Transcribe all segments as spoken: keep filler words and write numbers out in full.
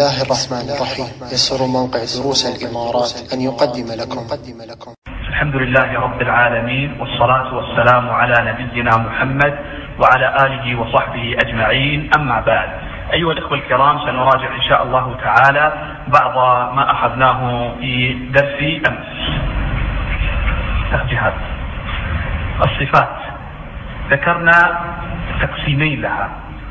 الله الرحمن الرحيم. يسر موقع دروس الإمارات أن يقدم لكم الحمد لله رب العالمين، والصلاة والسلام على نبينا محمد وعلى آله وصحبه أجمعين. أما بعد، أيها الإخوة الكرام، سنراجع إن شاء الله تعالى بعض ما أخذناه في درس أمس. جهاد الصفات ذكرنا تقسيمين لها.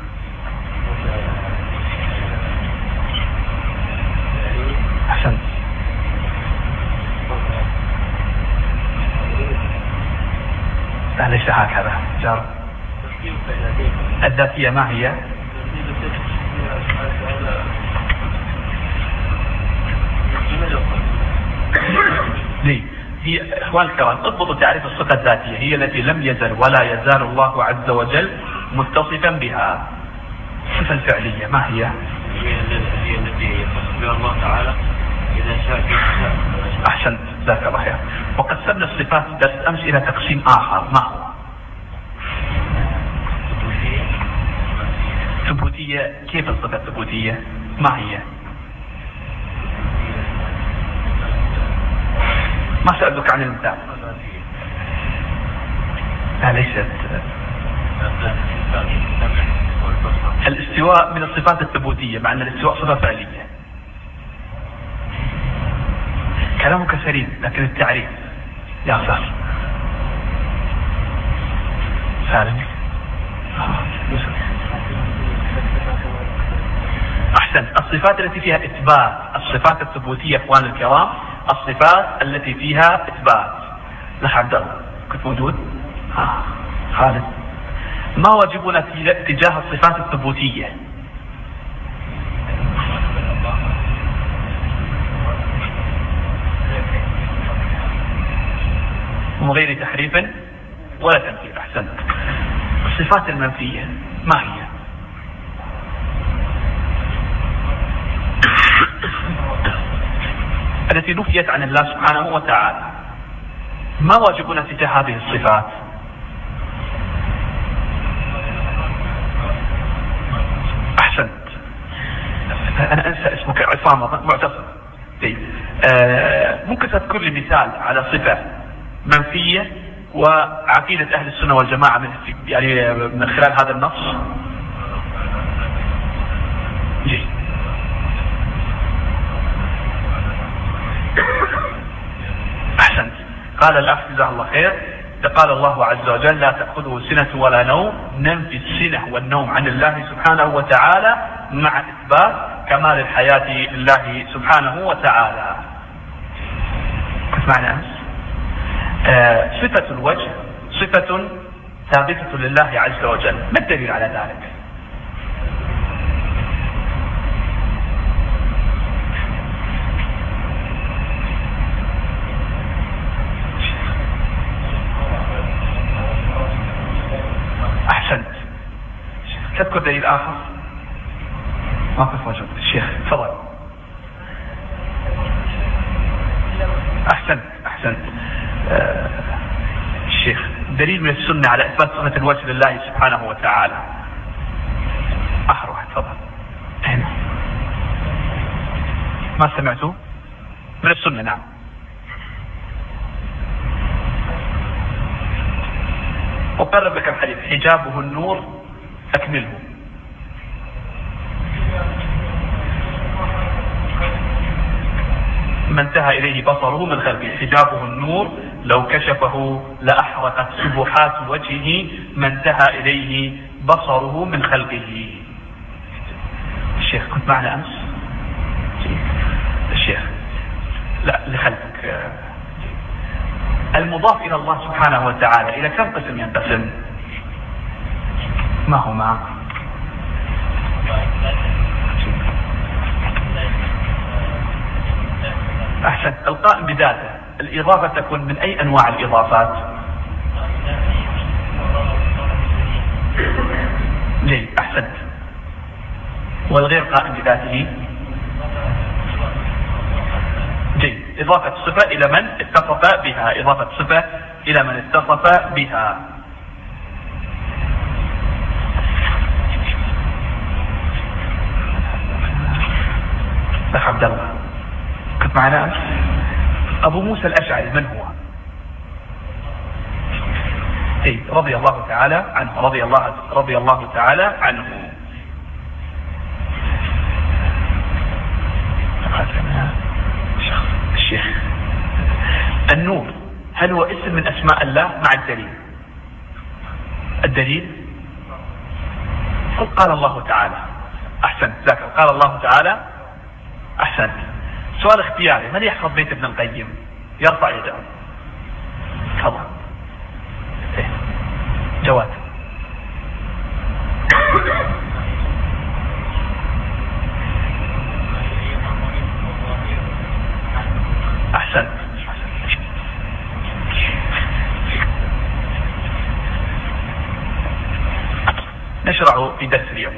أحسنت. لا، ليس هكذا. جار الذاتية ما هي؟ لي هي إخوان الكرام، اضبطوا تعريف الصفة الذاتية. هي التي لم يزل ولا يزال الله عز وجل متصفا بها. الصفة الفعلية ما هي؟ هي التي يتصف بها الله تعالى إذا شاء شاء. أحسنت، جزاك الله خير. وقسمنا الصفات درس أمس إلى تقسيم آخر، ما هو؟ ثبوتية. كيف الصفة الثبوتية؟ ما هي؟ ما سألتك عن المثال. لا، ليست. الاستواء من الصفات الثبوتية، مع أن الاستواء صفة فعلية. كلامك سليم، لكن التعريف يا صار سالم. أحسن. الصفات التي فيها إثبات، الصفات الثبوتية إخوان الكرام، الصفات التي فيها إثبات. نحن عبد الله كنت موجود؟ ها خالد، ما واجبنا تجاه الصفات الثبوتية؟ من غير تحريف ولا تمثيل. أحسنت. الصفات المنفية ما هي؟ التي نفيت عن الله سبحانه وتعالى. ما واجبنا تجاه هذه الصفات؟ أحسنت. أنا أنسى اسمك. عصام معتصم. آه ممكن تذكر لي مثال على صفة منفية وعقيدة أهل السنة والجماعة من يعني من خلال هذا النص؟ جي. أحسنت. قال الأخ جزاه الله خير، قال الله عز وجل: لا تأخذه سنة ولا نوم. ننفي السنة والنوم عن الله سبحانه وتعالى مع إثبات كمال الحياة لله سبحانه وتعالى. كيف معنى أمس؟ آه صفة الوجه صفة ثابتة لله عز وجل. ما الدليل على ذلك؟ أحسنت. تذكر دليل آخر؟ ما في وجه الشيخ، تفضل. أحسنت أحسنت. آه الشيخ، دليل من السنة على إثبات صفة الوجه لله سبحانه وتعالى. آخر واحد، تفضل. هنا ما سمعتوا؟ من السنة. نعم. وقرب لك الحديث: حجابه النور أكمله. ما انتهى إليه بصره من خلقه. حجابه النور لو كشفه لأحرقت سبحات وجهه ما انتهى إليه بصره من خلقه. الشيخ كنت معنا أمس؟ الشيخ لا، لخلقك. المضاف إلى الله سبحانه وتعالى إلى كم قسم ينقسم؟ ما هو معك؟ أحسن. القائم بذاته. الإضافة تكون من أي أنواع الإضافات؟ ليه؟ أحسنت. والغير قائم بذاته؟ جيد. إضافة الصفة إلى من اتصف بها. إضافة الصفة إلى من اتصف بها. أخ عبد الله كنت معنا أمس. أبو موسى الأشعري من هو؟ إيه رضي الله تعالى عنه رضي الله رضي الله تعالى عنه. الشيخ النور هل هو اسم من أسماء الله مع الدليل؟ الدليل قل قال الله تعالى. أحسنت ذكر قال الله تعالى. أحسنت. سؤال اختياري، من يحفظ بيت ابن القيم يرفع يده. تفضل. إيه. جواد. أحسنت. نشرع في درس اليوم.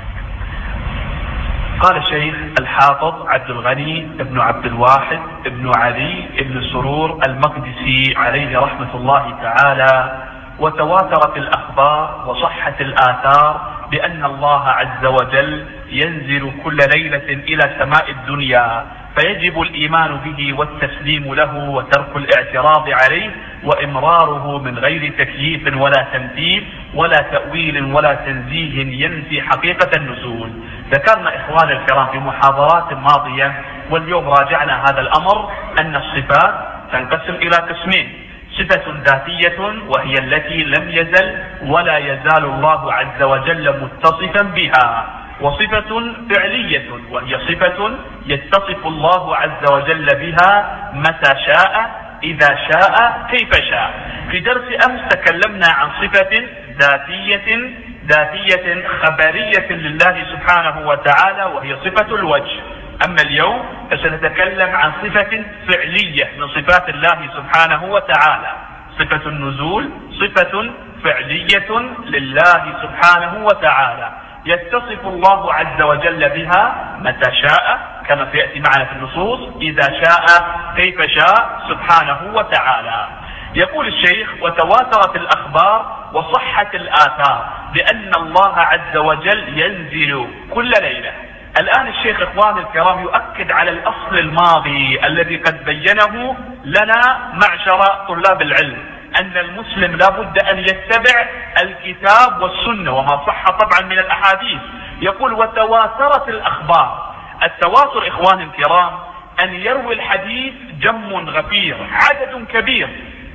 قال الشيخ الحافظ عبد الغني بن عبد الواحد بن علي بن سرور المقدسي عليه رحمة الله تعالى: وتواترت الأخبار وصحت الآثار بأن الله عز وجل ينزل كل ليلة إلى سماء الدنيا، فيجب الإيمان به والتسليم له وترك الاعتراض عليه وإمراره من غير تكييف ولا تمثيل ولا تأويل ولا تنزيه ينفي حقيقة النزول. ذكرنا إخوان الكرام في محاضرات ماضية واليوم راجعنا هذا الأمر أن الصفات تنقسم إلى قسمين: صفة ذاتية وهي التي لم يزل ولا يزال الله عز وجل متصفا بها، وصفة فعلية وهي صفة يتصف الله عز وجل بها متى شاء إذا شاء كيف شاء. في درس أمس تكلمنا عن صفة ذاتية ذاتية خبرية لله سبحانه وتعالى وهي صفة الوجه. أما اليوم فسنتكلم عن صفة فعلية من صفات الله سبحانه وتعالى. صفة النزول صفة فعلية لله سبحانه وتعالى يتصف الله عز وجل بها متى شاء كما سيأتي معنا في النصوص، إذا شاء كيف شاء سبحانه وتعالى. يقول الشيخ: وتواترت الأخبار وصحت الآثار بأن الله عز وجل ينزل كل ليلة. الآن الشيخ إخواني الكرام يؤكد على الأصل الماضي الذي قد بينه لنا معشر طلاب العلم، أن المسلم لا بد أن يتبع الكتاب والسنة وما صح طبعا من الأحاديث. يقول: وتواترت الأخبار. التواتر إخواني الكرام أن يروي الحديث جم غفير عدد كبير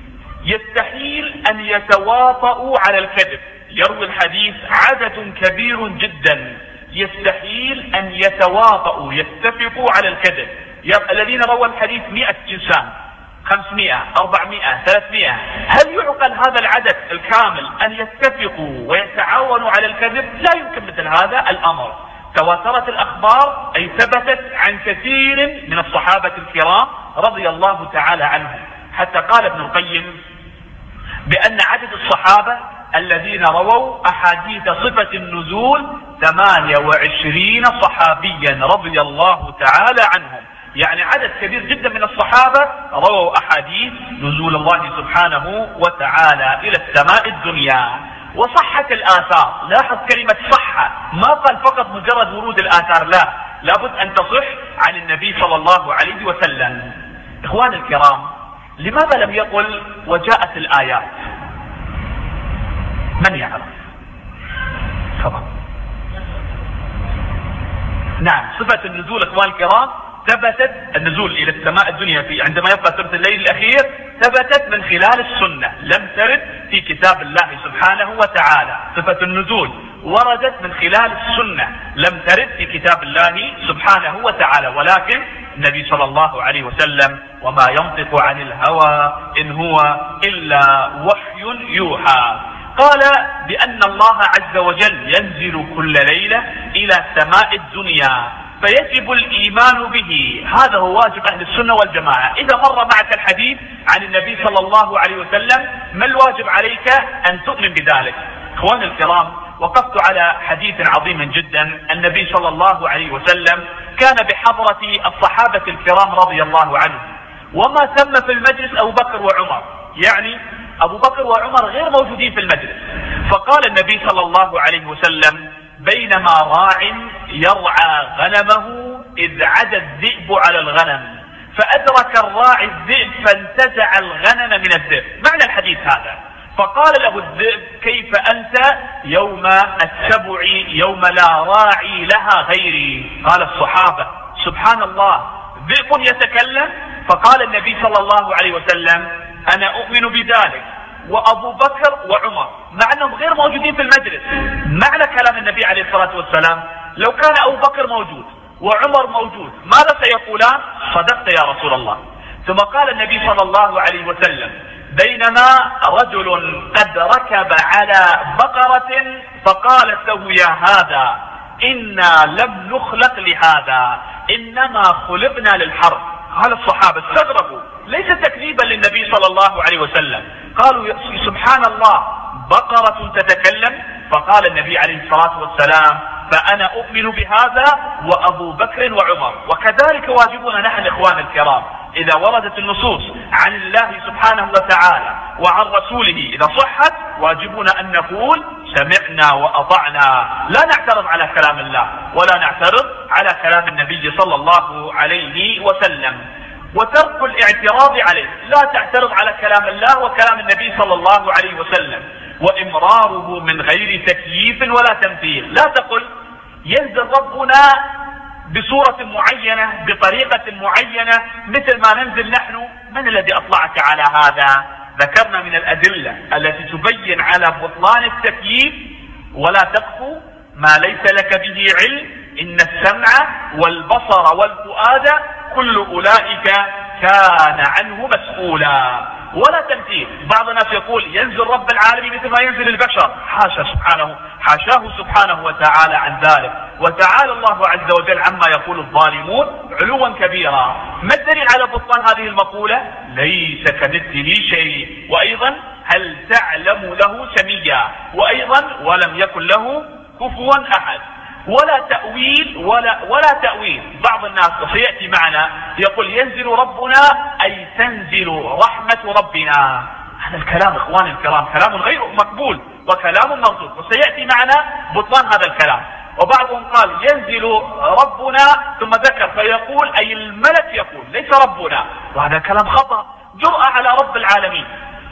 يستحيل أن يتواطؤوا على الكذب. يروي الحديث عدد كبير جدا يستحيل أن يتواطؤوا يتفقوا على الكذب. الذين رووا الحديث مئة إنسان، خمسمائة، أربعمائة، ثلاثمائة، هل يعقل هذا العدد الكامل أن يتفقوا ويتعاونوا على الكذب؟ لا يمكن مثل هذا الأمر. تواترت الأخبار أي ثبتت عن كثير من الصحابة الكرام رضي الله تعالى عنهم، حتى قال ابن القيم بأن عدد الصحابة الذين رووا أحاديث صفة النزول ثمانية وعشرين صحابيا رضي الله تعالى عنهم. يعني عدد كبير جدا من الصحابة رووا أحاديث نزول الله سبحانه وتعالى إلى السماء الدنيا. وصحت الآثار. لاحظ كلمة صحة، ما قال فقط مجرد ورود الآثار، لا، لابد أن تصح عن النبي صلى الله عليه وسلم. إخوان الكرام، لماذا لم يقل وجاءت الآيات؟ من يعرف؟ تفضل. نعم، صفة النزول إخوان الكرام ثبتت، النزول إلى السماء الدنيا في عندما يبقى ثلث الليل الأخير، ثبتت من خلال السنة، لم ترد في كتاب الله سبحانه وتعالى. صفة النزول وردت من خلال السنة، لم ترد في كتاب الله سبحانه وتعالى، ولكن النبي صلى الله عليه وسلم وما ينطق عن الهوى إن هو إلا وحي يوحى. قال بأن الله عز وجل ينزل كل ليلة إلى سماء الدنيا فيجب الإيمان به. هذا هو واجب أهل السنة والجماعة. إذا مر معك الحديث عن النبي صلى الله عليه وسلم، ما الواجب عليك؟ أن تؤمن بذلك. إخواني الكرام، وقفت على حديث عظيم جدا. النبي صلى الله عليه وسلم كان بحضرة الصحابة الكرام رضي الله عنهم، وما ثم في المجلس أبو بكر وعمر، يعني أبو بكر وعمر غير موجودين في المجلس. فقال النبي صلى الله عليه وسلم: بينما راع يرعى غنمه إذ عدا الذئب على الغنم فأدرك الراعي الذئب فانتزع الغنم من الذئب. معنى الحديث هذا. فقال له الذئب كيف أنت يوم السبع يوم لا راعي لها غيري؟ قال الصحابة سبحان الله ذئب يتكلم؟ فقال النبي صلى الله عليه وسلم أنا أؤمن بذلك وأبو بكر وعمر، مع أنهم غير موجودين في المجلس. معنى كلام النبي عليه الصلاة والسلام لو كان أبو بكر موجود وعمر موجود ماذا سيقولان؟ صدقت يا رسول الله. ثم قال النبي صلى الله عليه وسلم بينما رجل قد ركب على بقرة فقالت له يا هذا إنا لم نخلق لهذا إنما خلقنا للحرب. قال الصحابة استغربوا ليس تكذيبا للنبي صلى الله عليه وسلم، قالوا سبحان الله بقرة تتكلم؟ فقال النبي عليه الصلاة والسلام فأنا أؤمن بهذا وأبو بكر وعمر. وكذلك واجبنا نحن إخوان الكرام إذا وردت النصوص عن الله سبحانه وتعالى وعن رسوله إذا صحت واجبنا أن نقول سمعنا وأطعنا، لا نعترض على كلام الله ولا نعترض على كلام النبي صلى الله عليه وسلم. وترك الاعتراض عليه، لا تعترض على كلام الله وكلام النبي صلى الله عليه وسلم، وإمراره من غير تكييف ولا تمثيل. لا تقل ينزل ربنا بصورة معينة بطريقة معينة مثل ما ننزل نحن. من الذي أطلعك على هذا؟ ذكرنا من الأدلة التي تبين على بطلان التكييف ولا تقف ما ليس لك به علم إن السمع والبصر والفؤاد كل أولئك كان عنه مسؤولا. ولا تمثيل. بعض الناس يقول ينزل رب العالمين مثل ما ينزل البشر، حاشا سبحانه حاشاه سبحانه وتعالى عن ذلك، وتعالى الله عز وجل عما يقول الظالمون علوا كبيرا. ما الدليل على بطلان هذه المقولة؟ ليس كمثله شيء، وأيضا هل تعلم له سميا، وأيضا ولم يكن له كفوا أحد. ولا تأويل ولا ولا تأويل. بعض الناس سيأتي معنا يقول ينزل ربنا أي تنزل رحمة ربنا. هذا الكلام إخواني الكرام كلام غير مقبول وكلام مردود، وسيأتي معنا بطلان هذا الكلام. وبعضهم قال ينزل ربنا ثم ذكر فيقول أي الملك يقول ليس ربنا، وهذا كلام خطأ، جرأة على رب العالمين.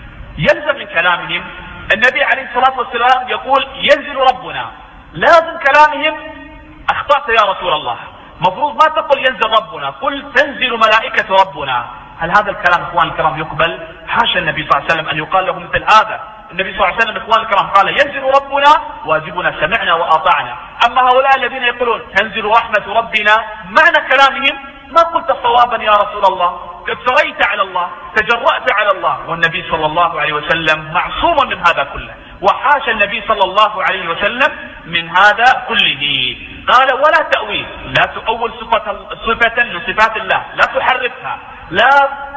يلزم من كلامهم النبي عليه الصلاة والسلام يقول ينزل ربنا، لازم كلامهم اخطأت يا رسول الله، مفروض ما تقول ينزل ربنا، قل تنزل ملائكة ربنا. هل هذا الكلام اخوان الكرام يقبل؟ حاشا النبي صلى الله عليه وسلم ان يقال له مثل هذا. النبي صلى الله عليه وسلم اخوان الكرام قال ينزل ربنا واجبنا سمعنا واطعنا. اما هؤلاء الذين يقولون تنزل رحمة ربنا معنى كلامهم ما قلت صوابا يا رسول الله، افتريت على الله، تجرأت على الله، والنبي صلى الله عليه وسلم معصوم من هذا كله، وحاشا النبي صلى الله عليه وسلم من هذا كله. قال ولا تأويل، لا تؤول صفة صفة من صفات الله، لا تحرفها، لا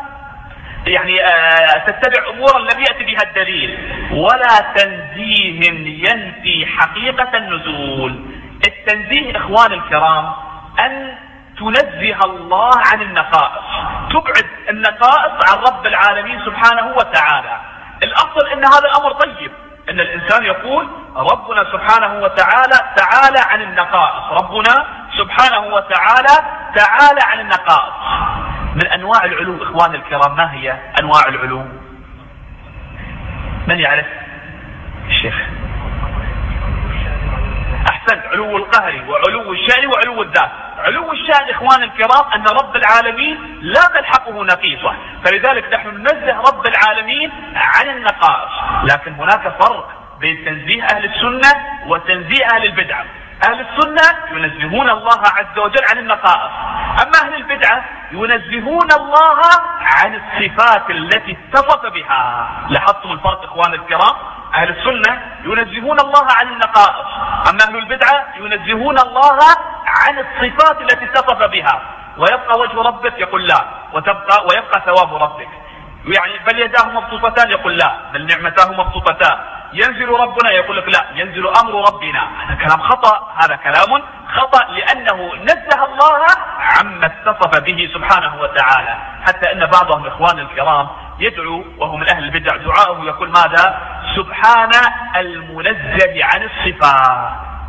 يعني آه تتبع امورا لم يأتي بها الدليل. ولا تنزيه ينفي حقيقة النزول. التنزيه اخوان الكرام ان تنزه الله عن النقائص، تبعد النقائص عن رب العالمين سبحانه وتعالى. الاصل ان هذا الامر طيب، ان الانسان يقول ربنا سبحانه وتعالى تعالى عن النقائص، ربنا سبحانه وتعالى تعالى عن النقائص. من انواع العلو اخوان الكرام ما هي انواع العلو؟ من يعرف؟ الشيخ احسن. علو القهر وعلو الشأن وعلو الذات. علو الشأن اخوان الكرام ان رب العالمين لا تلحقه نقيصة، فلذلك نحن ننزه رب العالمين عن النقائص. لكن هناك فرق بين تنزيه اهل السنة وتنزيه اهل البدعة. اهل السنة ينزهون الله عز وجل عن النقائص، اما اهل البدعة ينزهون الله عن الصفات التي اتصف بها. لاحظتم الفرق اخوان الكرام؟ اهل السنة ينزهون الله عن النقائص، اما اهل البدعة ينزهون الله عن الصفات التي اتصف بها. ويبقى وجه ربك يقول لا، وتبقى ويبقى ثواب ربك. يعني بل يداه مبسوطتان يقول لا، بل نعمتاه مبسوطتان. ينزل ربنا يقول لك لا، ينزل امر ربنا. هذا كلام خطأ، هذا كلام خطأ، لانه نزه الله عما اتصف به سبحانه وتعالى. حتى ان بعضهم اخوان الكرام يدعو وهو من اهل البدع، دعاءه يقول ماذا؟ سبحان المنزه عن الصفات.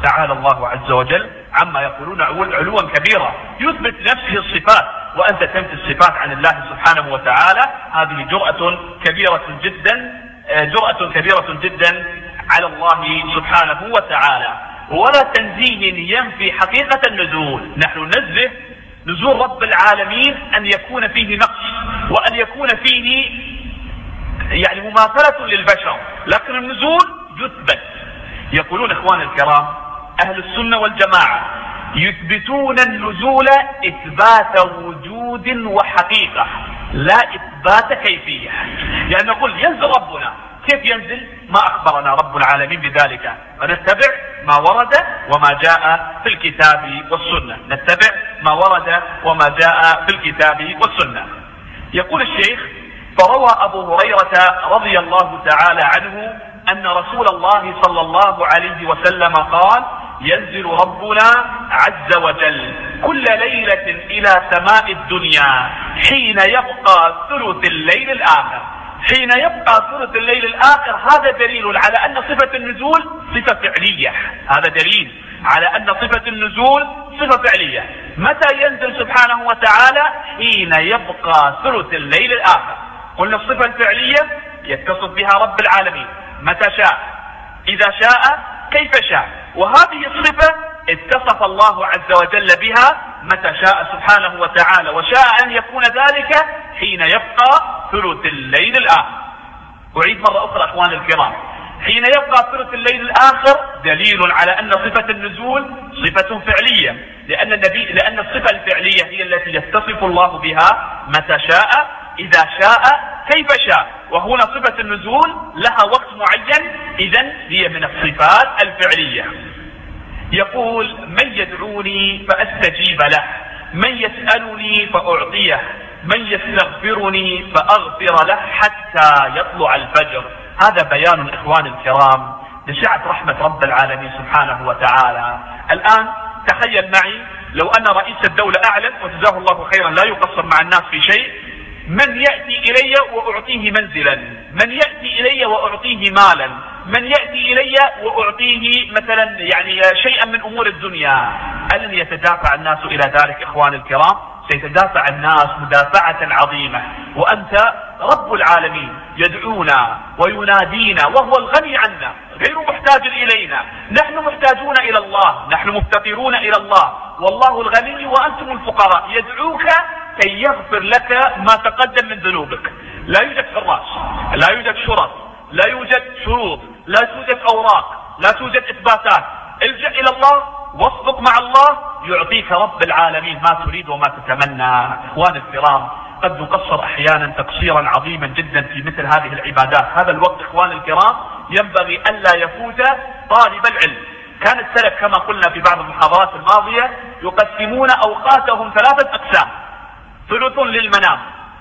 تعالى الله عز وجل عما يقولون علوا كبيرا، يثبت نفسه الصفات وأنت تنفي الصفات عن الله سبحانه وتعالى. هذه جرأة كبيرة جدا، جرأة كبيرة جدا على الله سبحانه وتعالى. ولا تنزيه ينفي حقيقة النزول. نحن ننزه نزول رب العالمين أن يكون فيه نقص وأن يكون فيه يعني مماثلة للبشر، لكن النزول يثبت. يقولون إخوان الكرام أهل السنة والجماعة يثبتون النزول إثبات وجود وحقيقة لا إثبات كيفية. يعني نقول ينزل ربنا، كيف ينزل؟ ما أخبرنا رب العالمين بذلك، فنتبع ما ورد وما جاء في الكتاب والسنة، نتبع ما ورد وما جاء في الكتاب والسنة. يقول الشيخ: فروى أبو هريرة رضي الله تعالى عنه أن رسول الله صلى الله عليه وسلم قال: ينزل ربنا عز وجل كل ليلة إلى سماء الدنيا حين يبقى ثلث الليل الآخر. حين يبقى ثلث الليل الآخر هذا دليل على أن صفة النزول صفة فعلية، هذا دليل على أن صفة النزول صفة فعلية. متى ينزل سبحانه وتعالى؟ حين يبقى ثلث الليل الآخر. قلنا الصفة الفعلية يتصف بها رب العالمين متى شاء، إذا شاء، كيف شاء، وهذه الصفة اتصف الله عز وجل بها متى شاء سبحانه وتعالى، وشاء أن يكون ذلك حين يبقى ثلث الليل الآخر. أعيد مرة أخرى أخوان الكرام: حين يبقى ثلث الليل الآخر دليل على أن صفة النزول صفة فعلية، لأن النبي لأن الصفة الفعلية هي التي يتصف الله بها متى شاء، إذا شاء، كيف شاء. وهنا صفة النزول لها وقت معين، إذن هي من الصفات الفعلية. يقول: من يدعوني فأستجيب له، من يسألني فأعطيه، من يستغفرني فأغفر له حتى يطلع الفجر. هذا بيان إخوان الكرام لسعة رحمة رب العالمين سبحانه وتعالى. الآن تخيل معي لو أن رئيس الدولة أعلن، وجزاه الله خيرا لا يقصر مع الناس في شيء: من يأتي إلي وأعطيه منزلا، من يأتي إلي وأعطيه مالا، من يأتي إلي وأعطيه مثلا يعني شيئا من أمور الدنيا. ألن يتدافع الناس إلى ذلك إخوان الكرام؟ سيتدافع الناس مدافعة عظيمة. وأنت رب العالمين يدعونا وينادينا وهو الغني عنا غير محتاج إلينا، نحن محتاجون إلى الله، نحن مفتقرون إلى الله، والله الغني وأنتم الفقراء. يدعوك كي يغفر لك ما تقدم من ذنوبك. لا يوجد حراس، لا يوجد شرط، لا يوجد شروط، لا توجد أوراق، لا توجد إثباتات. الجأ إلى الله واصدق مع الله، يعطيك رب العالمين ما تريد وما تتمنى. إخوان الكرام قد نقصر أحيانا تقصيرا عظيما جدا في مثل هذه العبادات. هذا الوقت إخوان الكرام ينبغي ألا يفوت طالب العلم. كان السلف كما قلنا في بعض المحاضرات الماضية يقسمون أوقاتهم ثلاثة أقسام: ثلث للمنام،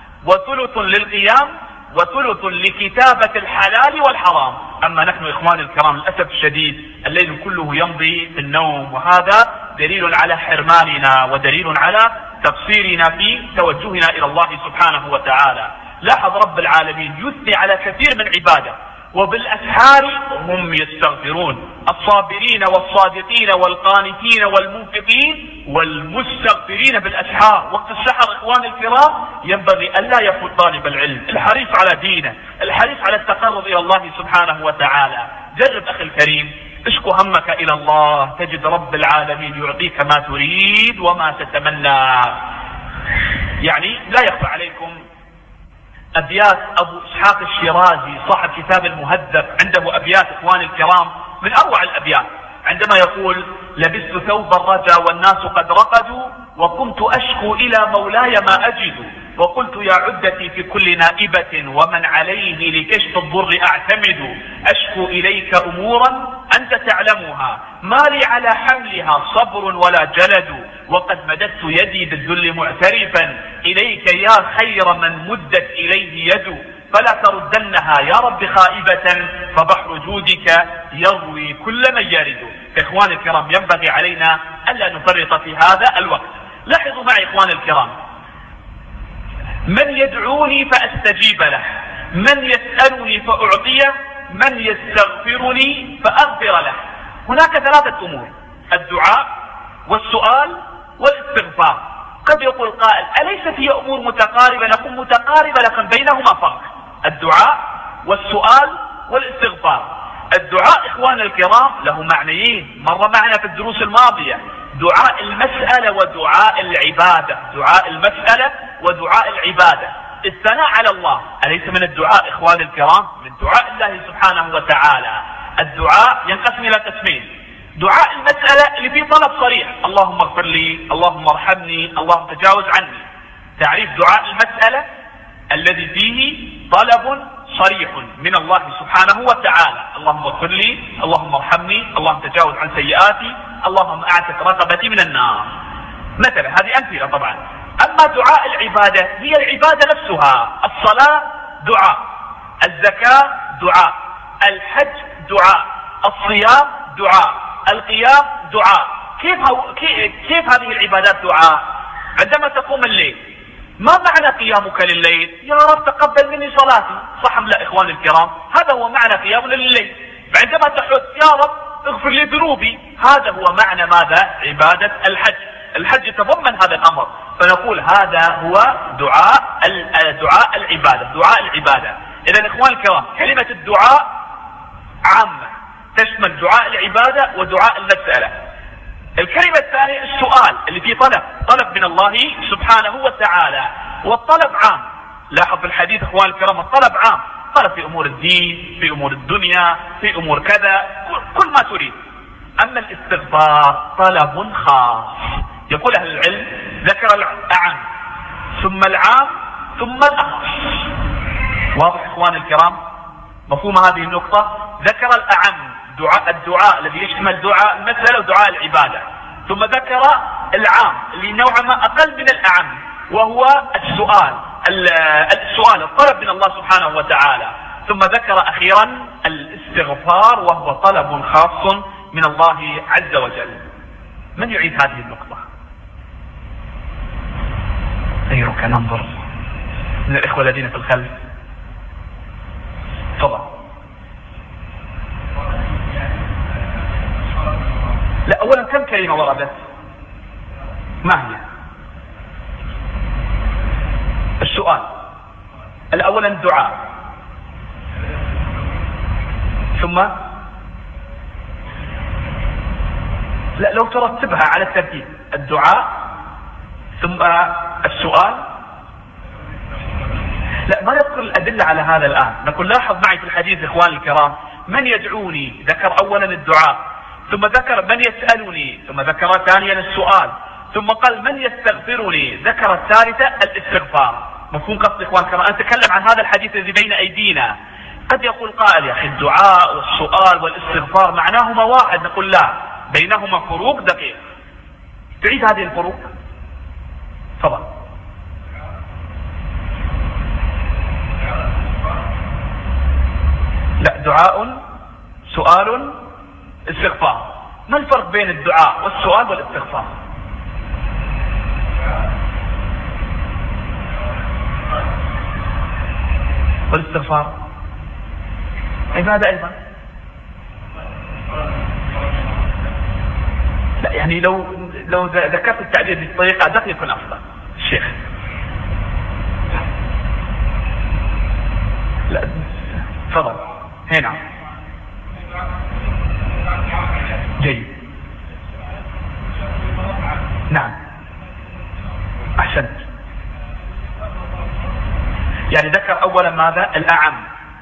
وثلث للقيام، وثلث لكتابة الحلال والحرام. أما نحن إخوان الكرام للأسف الشديد الليل كله يمضي في النوم، وهذا دليل على حرماننا ودليل على تقصيرنا في توجهنا إلى الله سبحانه وتعالى. لاحظ رب العالمين يثني على كثير من عباده: وبالأسحار هم يستغفرون، الصابرين والصادقين والقانتين والمنفقين والمستغفرين بالأسحار. وقت السحر إخوان الكرام ينبغي ألا يفوت طالب العلم، الحريص على دينه، الحريص على التقرب إلى الله سبحانه وتعالى. جرب أخي الكريم، اشكو همك إلى الله، تجد رب العالمين يعطيك ما تريد وما تتمنى. يعني لا يخفى عليكم أبيات أبو إسحاق الشيرازي صاحب كتاب المهذب، عنده أبيات إخوان الكرام من أروع الأبيات، عندما يقول: لبست ثوب الرجا والناس قد رقدوا، وكنت أشكو إلى مولاي ما أجد، وقلت يا عدتي في كل نائبة ومن عليه لكشف الضر أعتمد، أشكو إليك أمورا أنت تعلمها، ما لي على حملها صبر ولا جلد، وقد مددت يدي بالذل معترفا إليك يا خير من مدت إليه يد، فلا تردنها يا رب خائبة، فبحر جودك يروي كل من يرد. إخوان الكرام ينبغي علينا ألا نفرط في هذا الوقت. لاحظوا معي إخوان الكرام: من يدعوني فأستجيب له، من يسألني فأعطيه، من يستغفرني فأغفر له. هناك ثلاثة أمور: الدعاء والسؤال والاستغفار. قد يقول قائل: أليست هي أمور متقاربة؟ نقول متقاربة لكن بينهما فرق: الدعاء والسؤال والاستغفار. الدعاء إخواننا الكرام له معنيين، مر معنا في الدروس الماضية: دعاء المسألة ودعاء العبادة. دعاء المسألة ودعاء العبادة، الثناء على الله، أليس من الدعاء إخواني الكرام؟ من دعاء الله سبحانه وتعالى. الدعاء ينقسم إلى قسمين: دعاء المسألة اللي فيه طلب صريح: اللهم اغفر لي، اللهم ارحمني، اللهم تجاوز عني. تعريف دعاء المسألة: الذي فيه طلب صريح من الله سبحانه وتعالى: اللهم اغفر لي، اللهم ارحمني، اللهم تجاوز عن سيئاتي، اللهم اعتق رقبتي من النار. مثلا هذه أمثلة طبعا. أما دعاء العبادة هي العبادة نفسها: الصلاة دعاء، الزكاة دعاء، الحج دعاء، الصيام دعاء، القيام دعاء. كيف, كيف هذه العبادات دعاء؟ عندما تقوم الليل، ما معنى قيامك لليل؟ يا رب تقبل مني صلاتي، صح أم لا إخواني الكرام؟ هذا هو معنى قيامنا لليل. عندما تحج: يا رب اغفر لي ذنوبي، هذا هو معنى ماذا؟ عبادة الحج. الحج يتضمن هذا الأمر، فنقول هذا هو دعاء دعاء العبادة، دعاء العبادة. إذا إخواني الكرام، كلمة الدعاء عامة تشمل دعاء العبادة ودعاء المسألة. الكلمة الثانية السؤال اللي فيه طلب، طلب من الله سبحانه وتعالى، والطلب عام. لاحظ في الحديث إخواني الكرام الطلب عام، طلب في أمور الدين، في أمور الدنيا، في أمور كذا، كل ما تريد. أما الاستغفار طلب خاص. يقول أهل العلم: ذكر الأعم ثم العام ثم الأخص. واضح إخواني الكرام؟ مفهوم هذه النقطة؟ ذكر الأعم، دعاء الدعاء الذي يشمل دعاء المسألة ودعاء العبادة، ثم ذكر العام اللي نوعا ما أقل من الأعم، وهو السؤال السؤال الطلب من الله سبحانه وتعالى، ثم ذكر أخيرا الاستغفار وهو طلب خاص من الله عز وجل. من يعيد هذه النقطة؟ غيرك ننظر من الإخوة الذين في الخلف. تفضل. لا، أولا كم كلمة وردت؟ ما هي؟ السؤال الأولا الدعاء، ثم لا لو ترتبها على الترتيب: الدعاء ثم السؤال. لا، ما نذكر الأدلة على هذا الآن. نقول لاحظ معي في الحديث إخواني الكرام: من يدعوني، ذكر أولا الدعاء، ثم ذكر من يسألني، ثم ذكر ثانيا السؤال، ثم قال من يستغفرني، ذكر الثالثة الاستغفار. مفهوم قصدي إخواني الكرام؟ أنا أتكلم عن هذا الحديث الذي بين أيدينا. قد يقول قائل: يا أخي الدعاء والسؤال والاستغفار معناهما واحد. نقول لا، بينهما فروق دقيقة. تعيد هذه الفروق؟ تفضل. لا، دعاء، سؤال، استغفار. ما الفرق بين الدعاء والسؤال والاستغفار؟ والاستغفار عبادة أيضا. لا يعني لو لو ذكرت التعبير بطريقة أدق يكون أفضل. الشيخ لا تفضل. هنا جيد. نعم أحسنت. يعني ذكر أولا ماذا؟ الأعم،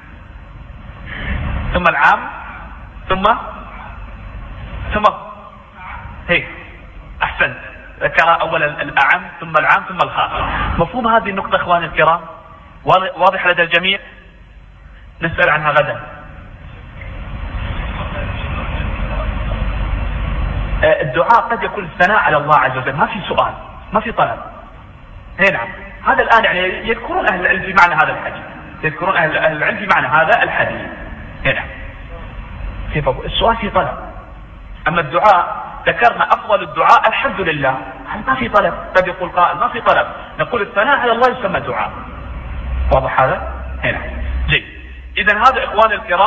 ثم العام، ثم ثم هيك. أحسنت، ذكر أولا الأعم ثم العام ثم الخاص. مفهوم هذه النقطة إخواني الكرام؟ واضح لدى الجميع؟ نسأل عنها غدا. الدعاء قد يكون الثناء على الله عز وجل، ما في سؤال، ما في طلب. نعم، هذا الآن يعني يذكرون أهل العلم في معنى هذا الحديث، يذكرون أهل العلم في معنى هذا الحديث. نعم، كيف السؤال في طلب. أما الدعاء ذكرنا أفضل الدعاء الحمد لله، ما في طلب. قد يقول قائل ما في طلب، نقول الثناء على الله يسمى دعاء. واضح هذا؟ هنا جيد. إذن هذا إخواني الكرام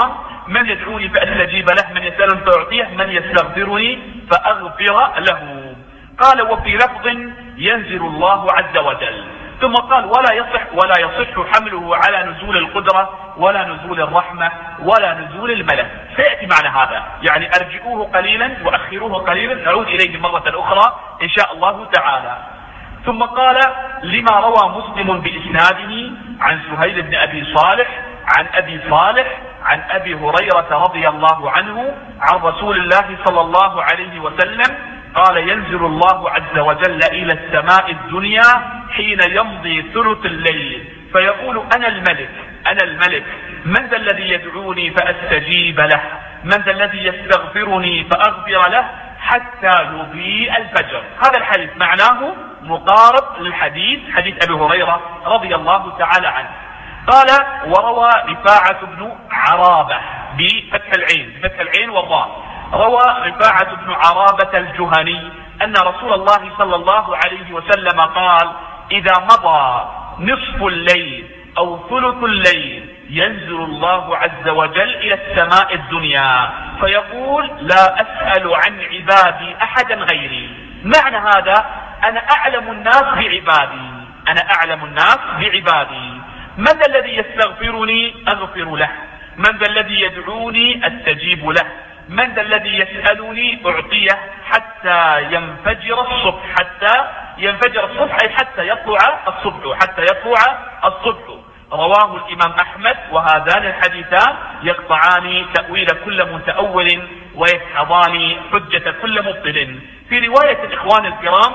من يدعوني فأستجيب له، من يسألني فأعطيه، من يستغفرني فأغفر له. قال وفي لفظ ينزل الله عز وجل. ثم قال ولا يصح ولا يصح حمله على نزول القدرة ولا نزول الرحمة ولا نزول الملك. سيأتي معنا هذا، يعني أرجئوه قليلا وأخروه قليلا، نعود إليه مرة أخرى إن شاء الله تعالى. ثم قال لما روى مسلم بإسناده عن سهيل بن أبي صالح عن أبي صالح عن أبي هريرة رضي الله عنه عن رسول الله صلى الله عليه وسلم قال ينزل الله عز وجل إلى السماء الدنيا حين يمضي ثلث الليل فيقول أنا الملك أنا الملك من ذا الذي يدعوني فأستجيب له، من ذا الذي يستغفرني فأغفر له حتى يضيء الفجر. هذا الحديث معناه مقارب للحديث حديث أبي هريرة رضي الله تعالى عنه. قال وروى رفاعة بن عرابة بفتح العين بفتح العين والراء، روى رفاعة بن عرابة الجهني أن رسول الله صلى الله عليه وسلم قال إذا مضى نصف الليل أو ثلث الليل ينزل الله عز وجل إلى السماء الدنيا فيقول لا أسأل عن عبادي أحدا غيري. معنى هذا أنا أعلم الناس بعبادي أنا أعلم الناس بعبادي من ذا الذي يستغفرني أغفر له، من ذا الذي يدعوني أستجيب له، من ذا الذي يسألني أعطيه حتى ينفجر الصبح حتى ينفجر الصبح أي حتى يطلع الصبح حتى يطلع الصبح. رواه الإمام أحمد. وهذان الحديثان يقطعان تأويل كل متأول ويدحضان حجة كل مبطل. في رواية الإخوان الكرام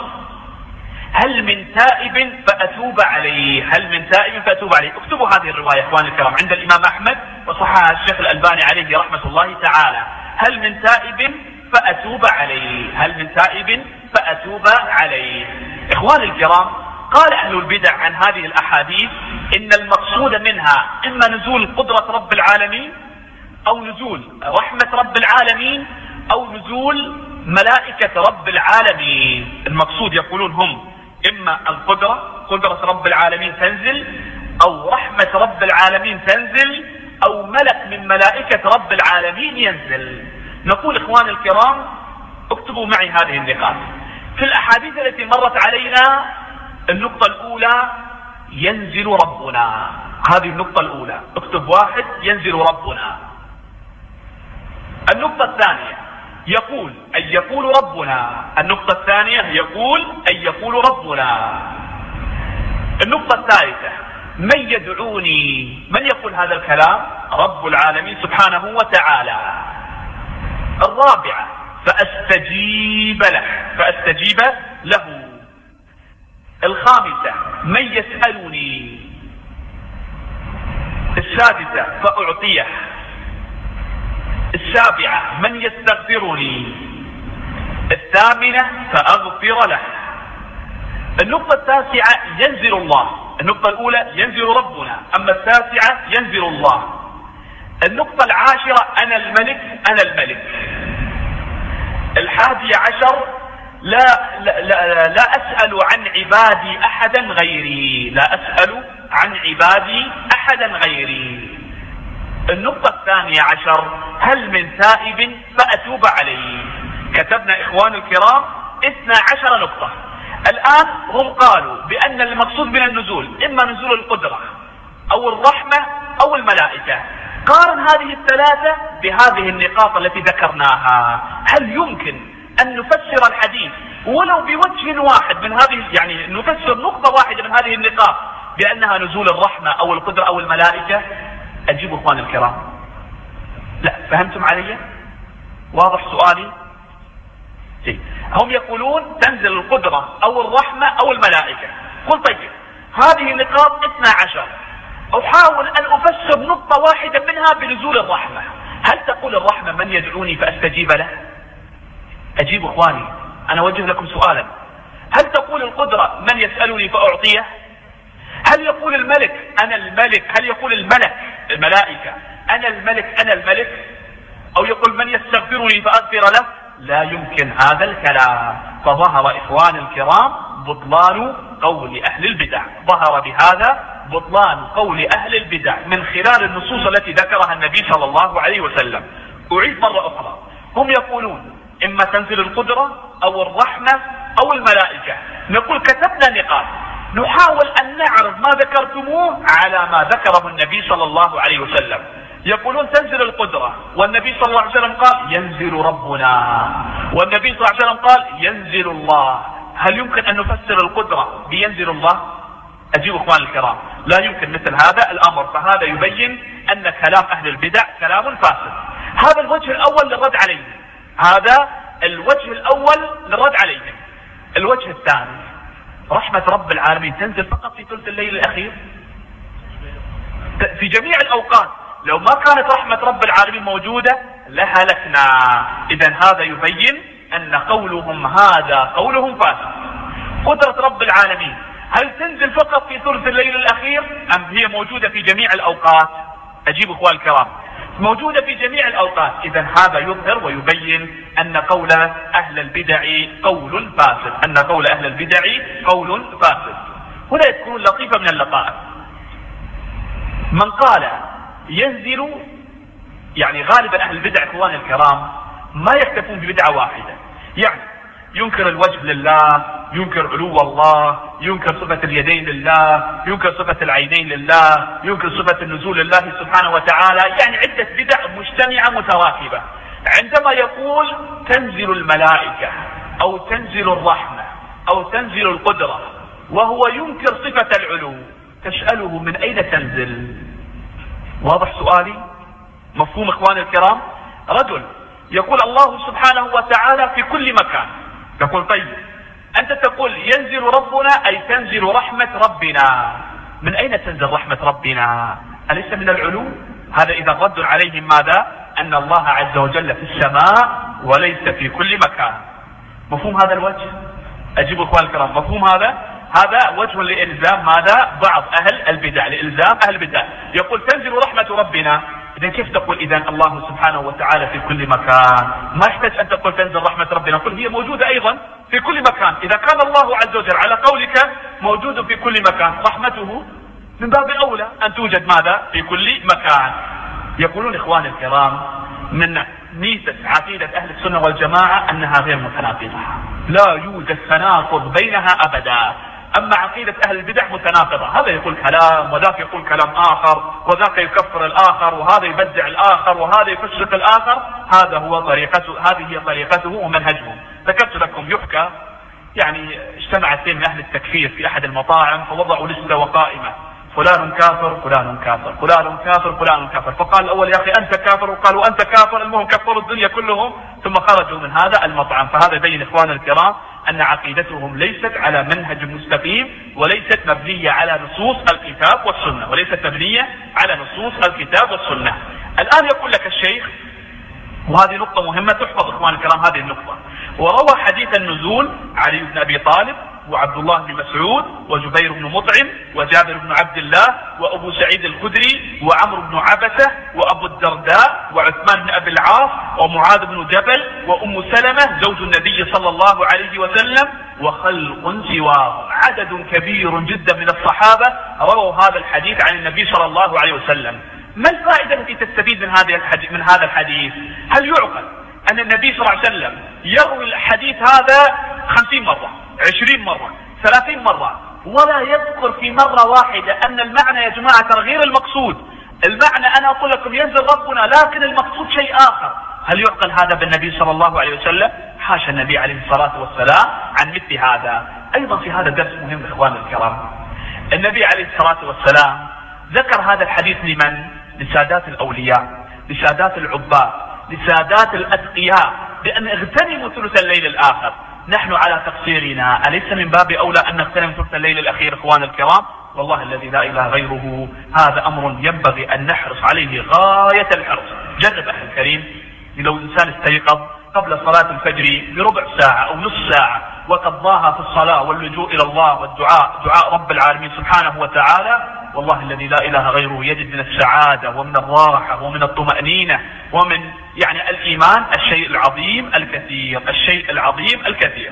هل من تائب فأتوب عليه هل من تائب فأتوب عليه. اكتبوا هذه الرواية إخوان الكرام عند الإمام أحمد وصححها الشيخ الألباني عليه رحمة الله تعالى. هل من تائب فأتوب عليه هل من تائب فأتوب عليه. إخوان الكرام قال أهل البدع عن هذه الأحاديث إن المقصود منها إما نزول قدرة رب العالمين أو نزول رحمة رب العالمين أو نزول ملائكة رب العالمين. المقصود يقولون هم إما القدرة قدرة رب العالمين تنزل أو رحمة رب العالمين تنزل أو ملك من ملائكة رب العالمين ينزل. نقول إخوان الكرام اكتبوا معي هذه النقاط. في الأحاديث التي مرت علينا النقطة الأولى ينزل ربنا، هذه النقطة الأولى اكتب واحد ينزل ربنا. النقطة الثانية يقول أن يقول ربنا. النقطة الثانية يقول أن يقول ربنا. النقطة الثالثة من يدعوني من يقول هذا الكلام؟ رب العالمين سبحانه وتعالى. الرابعة فأستجيب له فأستجيب له. الخامسة من يسألني. السادسة فأعطيه. السابعة من يستغفرني. الثامنة فأغفر له. النقطة التاسعة ينزل الله. النقطة الأولى ينزل ربنا، أما التاسعة ينزل الله. النقطة العاشرة أنا الملك أنا الملك. الحادية عشر لا, لا, لا, لا أسأل عن عبادي أحدا غيري لا أسأل عن عبادي أحدا غيري. النقطة الثانية عشر هل من تائب فأتوب عليه. كتبنا إخوان الكرام اثنا عشر نقطة. الآن هم قالوا بأن المقصود من النزول إما نزول القدرة أو الرحمة أو الملائكة. قارن هذه الثلاثة بهذه النقاط التي ذكرناها. هل يمكن أن نفسر الحديث ولو بوجه واحد من هذه، يعني نفسر نقطة واحدة من هذه النقاط بأنها نزول الرحمة أو القدرة أو الملائكة؟ أجيبوا إخوان الكرام. لا، فهمتم علي؟ واضح سؤالي؟ جيد. هم يقولون تنزل القدرة أو الرحمة أو الملائكة. قل طيب هذه النقاط اثنا عشر، أحاول أن أفسر نقطة واحدة منها بنزول الرحمة. هل تقول الرحمة من يدعوني فأستجيب له؟ أجيب إخواني، أنا أوجه لكم سؤالا. هل تقول القدرة من يسألني فأعطيه؟ هل يقول الملك أنا الملك؟ هل يقول الملك الملائكة أنا الملك أنا الملك؟ أو يقول من يستغفرني فأغفر له؟ لا يمكن هذا الكلام. فظهر إخوان الكرام بطلان قول أهل البدع، ظهر بهذا بطلان قول أهل البدع من خلال النصوص التي ذكرها النبي صلى الله عليه وسلم. أعيد مرة أخرى، هم يقولون إما تنزل القدرة أو الرحمة أو الملائكة. نقول كتبنا نقاط نحاول أن نعرض ما ذكرتموه على ما ذكره النبي صلى الله عليه وسلم. يقولون تنزل القدرة، والنبي صلى الله عليه وسلم قال ينزل ربنا، والنبي صلى الله عليه وسلم قال ينزل الله. هل يمكن أن نفسر القدرة بينزل الله؟ أجيب إخوان الكرام، لا يمكن مثل هذا الأمر. فهذا يبين أن كلام أهل البدع كلام فاسد. هذا الوجه الأول للرد عليهم، هذا الوجه الأول للرد عليهم. الوجه الثاني، رحمة رب العالمين تنزل فقط في ثلث الليل الأخير في جميع الأوقات. لو ما كانت رحمة رب العالمين موجودة لهلكنا. إذن هذا يبين أن قولهم هذا قولهم فاسد. قدرة رب العالمين هل تنزل فقط في ثلث الليل الأخير أم هي موجودة في جميع الأوقات؟ أجيب إخوان الكرام، موجودة في جميع الأوقات. إذن هذا يظهر ويبين أن قول أهل البدع قول فاسد، أن قول أهل البدع قول فاسد. هنا يذكرون لطيفة من اللطائف. من قال ينزل، يعني غالبا أهل البدع إخوان الكرام ما يكتفون ببدعة واحدة، يعني ينكر الوجه لله، ينكر علو الله، ينكر صفة اليدين لله، ينكر صفة العينين لله، ينكر صفة النزول لله سبحانه وتعالى، يعني عدة بدع مجتمعة متراكبة. عندما يقول تنزل الملائكة أو تنزل الرحمة أو تنزل القدرة وهو ينكر صفة العلو، تسأله من أين تنزل؟ واضح سؤالي؟ مفهوم إخوان الكرام؟ رجل يقول الله سبحانه وتعالى في كل مكان، يقول طيب أنت تقول ينزل ربنا أي تنزل رحمة ربنا، من أين تنزل رحمة ربنا؟ أليس من العلو؟ هذا إذا رد عليهم ماذا؟ أن الله عز وجل في السماء وليس في كل مكان. مفهوم هذا الوجه؟ أجيب إخوان الكرام، مفهوم هذا؟ هذا وجه لإلزام ماذا؟ بعض أهل البدع، لإلزام أهل البدع. يقول تنزل رحمة ربنا، إذا كيف تقول إذن الله سبحانه وتعالى في كل مكان؟ ما يحتاج أن تقول تنزل رحمة ربنا، قل هي موجودة أيضا في كل مكان. إذا كان الله عز وجل على قولك موجود في كل مكان، رحمته من باب أولى أن توجد ماذا؟ في كل مكان. يقولون إخوان الكرام من ميزة عقيدة أهل السنة والجماعة أنها غير متناقضة، لا يوجد تناقض بينها أبدا. أما عقيدة أهل البدع متناقضة، هذا يقول كلام وذاك يقول كلام آخر، وذاك يكفر الآخر، وهذا يبدع الآخر، وهذا يفسق الآخر. هذا هو طريقته، هذه هي طريقته ومنهجهم. ذكرت لكم يحكى يعني اجتمع اثنين من أهل التكفير في أحد المطاعم فوضعوا لستة وقائمة، فلان كافر فلان كافر فلان كافر فلان كافر، فقال الأول يا أخي أنت كافر، وقالوا أنت كافر، المهم كفروا الدنيا كلهم ثم خرجوا من هذا المطعم. فهذا يبين إخوان الكرام أن عقيدتهم ليست على منهج مستقيم، وليست مبنية على نصوص الكتاب والسنة، وليست مبنية على نصوص الكتاب والسنة. الآن يقول لك الشيخ، وهذه نقطة مهمة تحفظ إخوان الكرام هذه النقطة، وروى حديث النزول علي بن أبي طالب وعبد الله بن مسعود وجبير بن مطعم وجابر بن عبد الله وأبو سعيد الخدري وعمرو بن عبسة وأبو الدرداء وعثمان بن أبي العاص ومعاذ بن جبل وأم سلمة زوج النبي صلى الله عليه وسلم وخلق سواه. عدد كبير جدا من الصحابة رووا هذا الحديث عن النبي صلى الله عليه وسلم. ما الفائدة التي تستفيد من هذا الحديث؟ من هذا الحديث هل يعقل أن النبي صلى الله عليه وسلم يروي الحديث هذا خمسين مرة، عشرين مرة، ثلاثين مرة، ولا يذكر في مرة واحدة أن المعنى يا جماعة غير المقصود؟ المعنى أنا أقول لكم ينزل ربنا، لكن المقصود شيء آخر. هل يعقل هذا بالنبي صلى الله عليه وسلم؟ حاشا النبي عليه الصلاة والسلام عن مثل هذا. أيضا في هذا درس مهم إخوان الكرام، النبي عليه الصلاة والسلام ذكر هذا الحديث لمن؟ لسادات الأولياء، لسادات العباد، لسادات الأتقياء، بأن اغتنموا ثلث الليل الآخر. نحن على تقصيرنا، أليس من باب أولى أن نغتنم ثلث الليل الأخير إخوان الكرام؟ والله الذي لا إله غيره هذا أمر ينبغي أن نحرص عليه غاية الحرص. جرب أخي الكريم، لو إنسان استيقظ قبل صلاة الفجر بربع ساعة أو نصف ساعة وقضاها في الصلاة واللجوء إلى الله والدعاء، دعاء رب العالمين سبحانه وتعالى، والله الذي لا إله غيره يجد من السعادة ومن الراحة ومن الطمأنينة ومن يعني الإيمان الشيء العظيم الكثير، الشيء العظيم الكثير.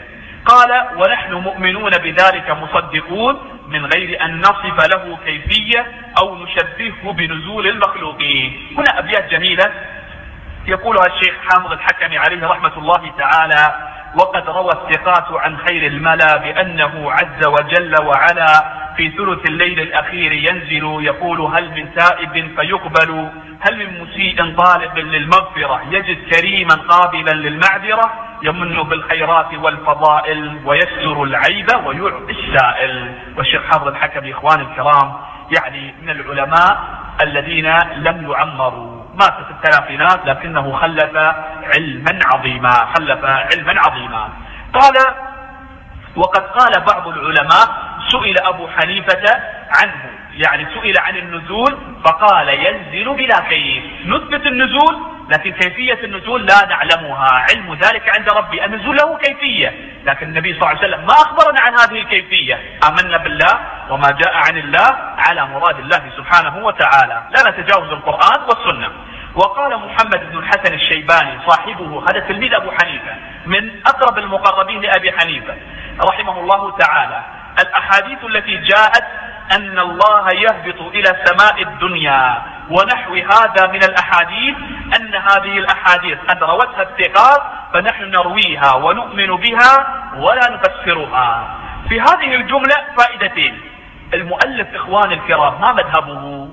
قال ونحن مؤمنون بذلك مصدقون من غير أن نصف له كيفية أو نشبهه بنزول المخلوقين. هنا أبيات جميلة يقولها الشيخ حامد الحكمي عليه رحمة الله تعالى: وقد روى الثقات عن خير الملا بأنه عز وجل وعلا في ثلث الليل الأخير ينزل يقول هل من تائب فيقبل، هل من مسيء طالب للمغفرة يجد كريما قابلا للمعذرة، يمن بالخيرات والفضائل ويستر العيب ويعطي السائل. والشيخ حافظ الحكمي إخواني الكرام يعني من العلماء الذين لم يعمروا، مات في الثلاثينات لكنه خلف علما عظيما خلف علما عظيما. قال وقد قال بعض العلماء سئل أبو حنيفة عنه، يعني سئل عن النزول فقال ينزل بلا كيف. نثبت النزول لكن كيفية النزول لا نعلمها، علم ذلك عند ربي. النزول له كيفية لكن النبي صلى الله عليه وسلم ما أخبرنا عن هذه الكيفية. آمنا بالله وما جاء عن الله على مراد الله سبحانه وتعالى، لا نتجاوز القرآن والسنة. وقال محمد بن الحسن الشيباني صاحبه، هذا تلميذ أبو حنيفة من أقرب المقربين لأبي حنيفة رحمه الله تعالى: الأحاديث التي جاءت أن الله يهبط إلى سماء الدنيا ونحو هذا من الأحاديث أن هذه الأحاديث قد روتها الثقات فنحن نرويها ونؤمن بها ولا نفسرها. في هذه الجملة فائدتين. المؤلف إخواني الكرام ما مذهبه؟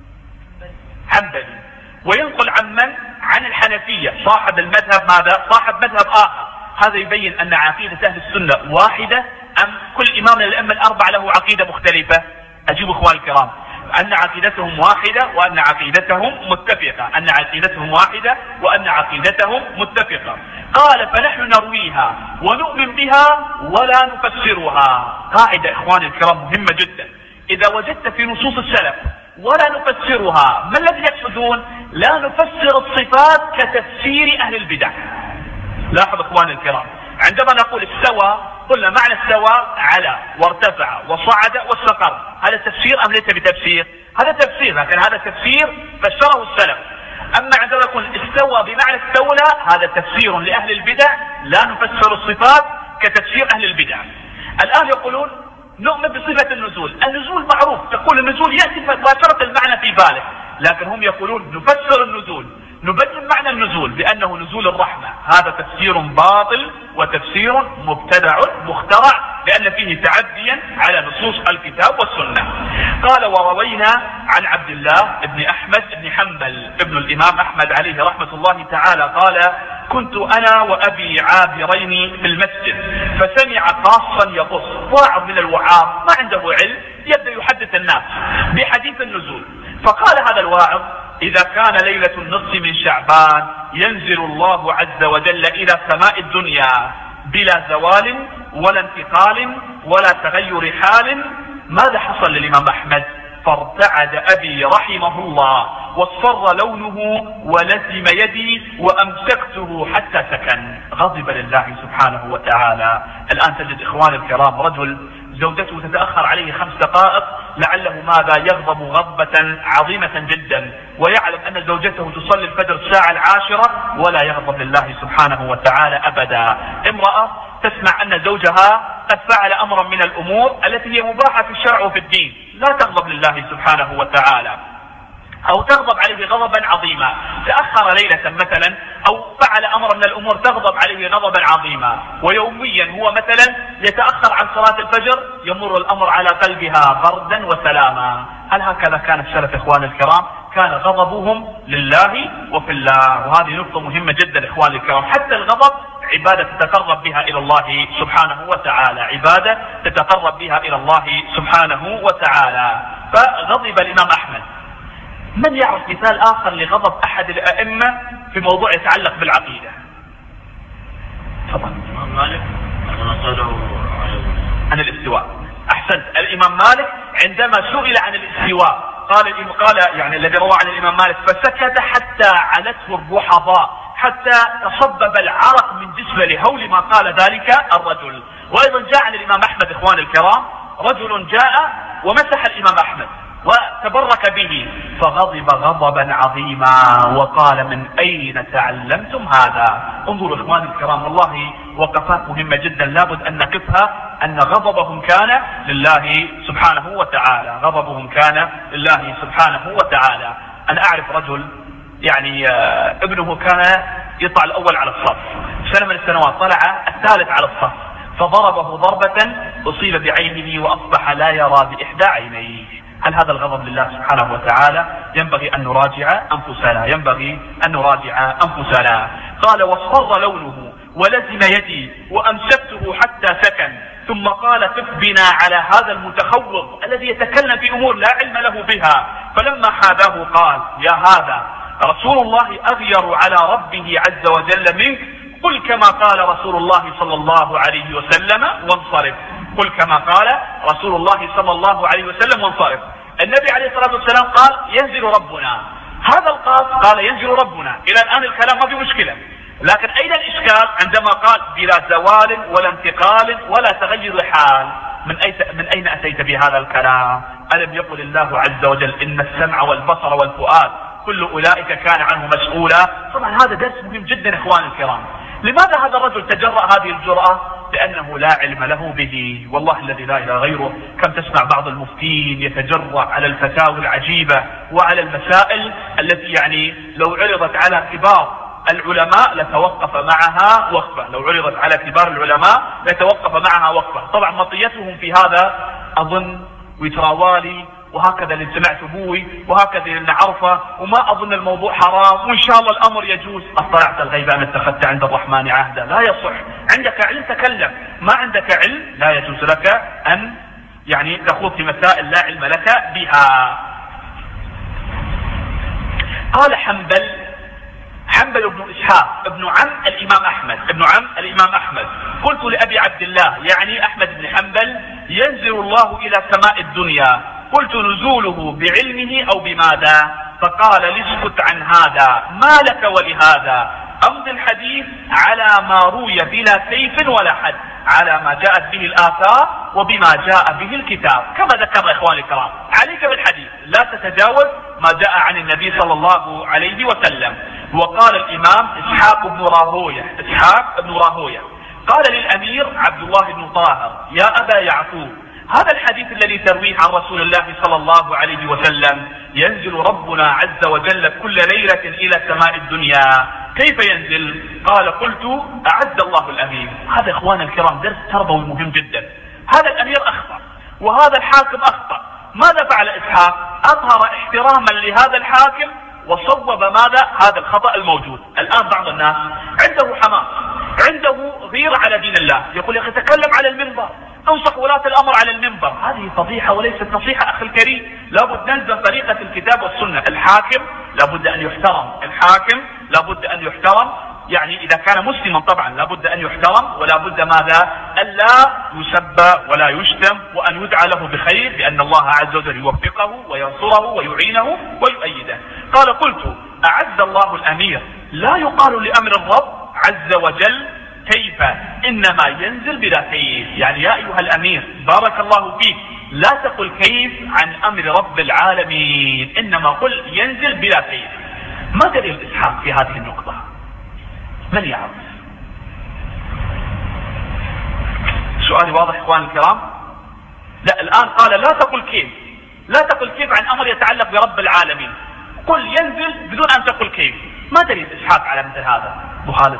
حنبلي، وينقل عن من؟ عن الحنفية صاحب المذهب ماذا؟ صاحب مذهب آخر. هذا يبين أن عقيدة أهل السنة واحدة أم كل إمام من الأئمة الأربعة له عقيدة مختلفة؟ أجيب إخواني الكرام أن عقيدتهم واحدة وأن عقيدتهم متفقة، أن عقيدتهم واحدة وأن عقيدتهم متفقة. قال فنحن نرويها ونؤمن بها ولا نفسرها. قاعدة إخواني الكرام مهمة جدا. إذا وجدت في نصوص السلف ولا نفسرها، ما الذي يقصدون؟ لا نفسر الصفات كتفسير أهل البدع. لاحظ إخواني الكرام، عندما نقول استوى قلنا معنى استوى على وارتفع وصعد واستقر، هذا تفسير أم ليس بتفسير؟ هذا تفسير، لكن هذا تفسير فسره السلف. أما عندما نقول استوى بمعنى استولى، هذا تفسير لأهل البدع، لا نفسر الصفات كتفسير أهل البدع. الآن يقولون نؤمن بصفة النزول. النزول معروف، تقول النزول يأتي مباشرة المعنى في بالك، لكن هم يقولون نفسر النزول، نبين معنى النزول بأنه نزول الرحمة. هذا تفسير باطل وتفسير مبتدع مخترع لأن فيه تعديا على نصوص الكتاب والسنة. قال وروينا عن عبد الله بن أحمد بن حنبل ابن الإمام أحمد عليه رحمة الله تعالى قال كنت أنا وأبي عابرين في المسجد فسمع قاصا يقص، واعظ من الوعاظ ما عنده علم يبدأ يحدث الناس بحديث النزول. فقال هذا الواعظ إذا كان ليلة النصف من شعبان ينزل الله عز وجل إلى سماء الدنيا بلا زوال ولا انتقال ولا تغير حال. ماذا حصل للإمام أحمد؟ فارتعد أبي رحمه الله واصفر لونه ولزم يدي وأمسكته حتى سكن. غضب لله سبحانه وتعالى. الآن تجد إخواني الكرام رجل زوجته تتأخر عليه خمس دقائق لعله ماذا يغضب غضبة عظيمة جدا، ويعلم أن زوجته تصلي الفجر الساعة العاشرة ولا يغضب لله سبحانه وتعالى أبدا. امرأة تسمع أن زوجها قد فعل أمرا من الأمور التي هي مباحة في الشرع وفي الدين، لا تغضب لله سبحانه وتعالى أو تغضب عليه غضبا عظيما. تأخر ليلة مثلا أو فعل أمر من الأمور تغضب عليه غضبا عظيما، ويوميا هو مثلا يتأخر عن صلاة الفجر يمر الأمر على قلبها بردا وسلاما. هل هكذا كان السلف إخواني الكرام؟ كان غضبهم لله وفي الله. وهذه نقطة مهمة جدا إخواني الكرام. حتى الغضب عبادة تتقرب بها إلى الله سبحانه وتعالى، عبادة تتقرب بها إلى الله سبحانه وتعالى. فغضب الإمام أحمد. من يعرف مثال آخر لغضب أحد الأئمة في موضوع يتعلق بالعقيدة؟ تفضل. الإمام مالك عن الاستواء. أحسنت. الإمام مالك عندما سئل عن الاستواء قال قال يعني الذي روى عن الإمام مالك فسكت حتى علته الرحضاء حتى تصبب العرق من جسمه لهول ما قال ذلك الرجل. وأيضا جاء عن الإمام أحمد إخوان الكرام رجل جاء ومسح الإمام أحمد و تبرك به، فغضب غضبا عظيما وقال: من أين تعلمتم هذا؟ انظروا إخواني الكرام، والله وقفات مهمة جدا لابد أن نقفها، أن غضبهم كان لله سبحانه وتعالى، غضبهم كان لله سبحانه وتعالى. أنا أعرف رجل يعني ابنه كان يطلع الأول على الصف، سنة من السنوات طلع الثالث على الصف، فضربه ضربة أصيب بعينه وأصبح لا يرى بإحدى عينيه. هل هذا الغضب لله سبحانه وتعالى؟ ينبغي أن نراجع أنفسنا، ينبغي أن نراجع أنفسنا. قال: واصفر لونه ولزم يدي وأمسكته حتى سكن، ثم قال: قف بنا على هذا المتخوض الذي يتكلم في أمور لا علم له بها. فلما حاذاه قال: يا هذا رسول الله أغير على ربه عز وجل منك، قل كما قال رسول الله صلى الله عليه وسلم وانصرف. قل كما قال رسول الله صلى الله عليه وسلم وانصرف. النبي عليه الصلاة والسلام قال: ينزل ربنا. هذا القاص قال: ينزل ربنا. إلى الآن الكلام ما في مشكلة، لكن أين الإشكال عندما قال: بلا زوال ولا انتقال ولا تغير حال؟ من أين من أين أتيت بهذا الكلام؟ ألم يقل الله عز وجل: إن السمع والبصر والفؤاد كل أولئك كان عنه مسؤولا؟ طبعا هذا درس مهم جدا إخواني الكرام. لماذا هذا الرجل تجرأ هذه الجرأة؟ لأنه لا علم له به. والله الذي لا إله غيره، كم تسمع بعض المفتين يتجرأ على الفتاوى العجيبة وعلى المسائل التي يعني لو عرضت على كبار العلماء لتوقف معها وقفة، لو عرضت على كبار العلماء لتوقف معها وقفة. طبعا مطيتهم في هذا أظن ويتراوالي، وهكذا اللي سمعت ابوي، وهكذا اللي نعرفه، وما اظن الموضوع حرام، وان شاء الله الامر يجوز. اطلعت الغيب ام اتخذت عند الرحمن عهدا؟ لا يصح. عندك علم تكلم، ما عندك علم لا يجوز لك ان يعني تخوض في مسائل لا علم لك بها. قال حنبل، حنبل بن اسحاق ابن عم الامام احمد، ابن عم الامام احمد: قلت لابي عبد الله يعني احمد بن حنبل: ينزل الله الى سماء الدنيا، قلت: نزوله بعلمه او بماذا؟ فقال: لاسكت عن هذا، ما لك ولهذا؟ امضي الحديث على ما روي بلا كيف ولا حد، على ما جاءت به الاثار وبما جاء به الكتاب. كما ذكر اخواني الكرام، عليك بالحديث، لا تتجاوز ما جاء عن النبي صلى الله عليه وسلم. وقال الامام اسحاق بن راهويه، اسحاق بن راهويه قال للامير عبد الله بن طاهر: يا ابا يعقوب، هذا الحديث الذي ترويه عن رسول الله صلى الله عليه وسلم: ينزل ربنا عز وجل كل ليلة إلى سماء الدنيا، كيف ينزل؟ قال: قلت: أعز الله الأمير. هذا إخواننا الكرام درس تربوي مهم جدا. هذا الأمير أخطأ وهذا الحاكم أخطأ. ماذا فعل إسحاق؟ أظهر احتراما لهذا الحاكم وصوب ماذا؟ هذا الخطأ الموجود. الآن بعض الناس عنده حماس، عنده غيرة على دين الله، يقول: يا أخي تكلم على المنبر، انصح ولاة الامر على المنبر. هذه فضيحة وليست نصيحة اخي الكريم. لابد نلزم طريقة الكتاب والسنة. الحاكم لابد ان يحترم، الحاكم لابد ان يحترم، يعني اذا كان مسلما طبعا لابد ان يحترم، ولا بد ماذا؟ الا يسب ولا يشتم، وان يدعى له بخير، لان الله عز وجل يوفقه وينصره ويعينه ويؤيده. قال: قلت: اعز الله الامير، لا يقال لامر الرب عز وجل كيف، انما ينزل بلا كيف. يعني يا ايها الامير بارك الله فيك، لا تقل كيف عن امر رب العالمين، انما قل ينزل بلا كيف. ما دليل اسحاق في هذه النقطة؟ من يعرف؟ سؤالي واضح اخواني الكرام؟ لا، الان قال لا تقل كيف، لا تقل كيف عن امر يتعلق برب العالمين، قل ينزل بدون ان تقل كيف. ما دليل اسحاق على مثل هذا؟ ابو خالد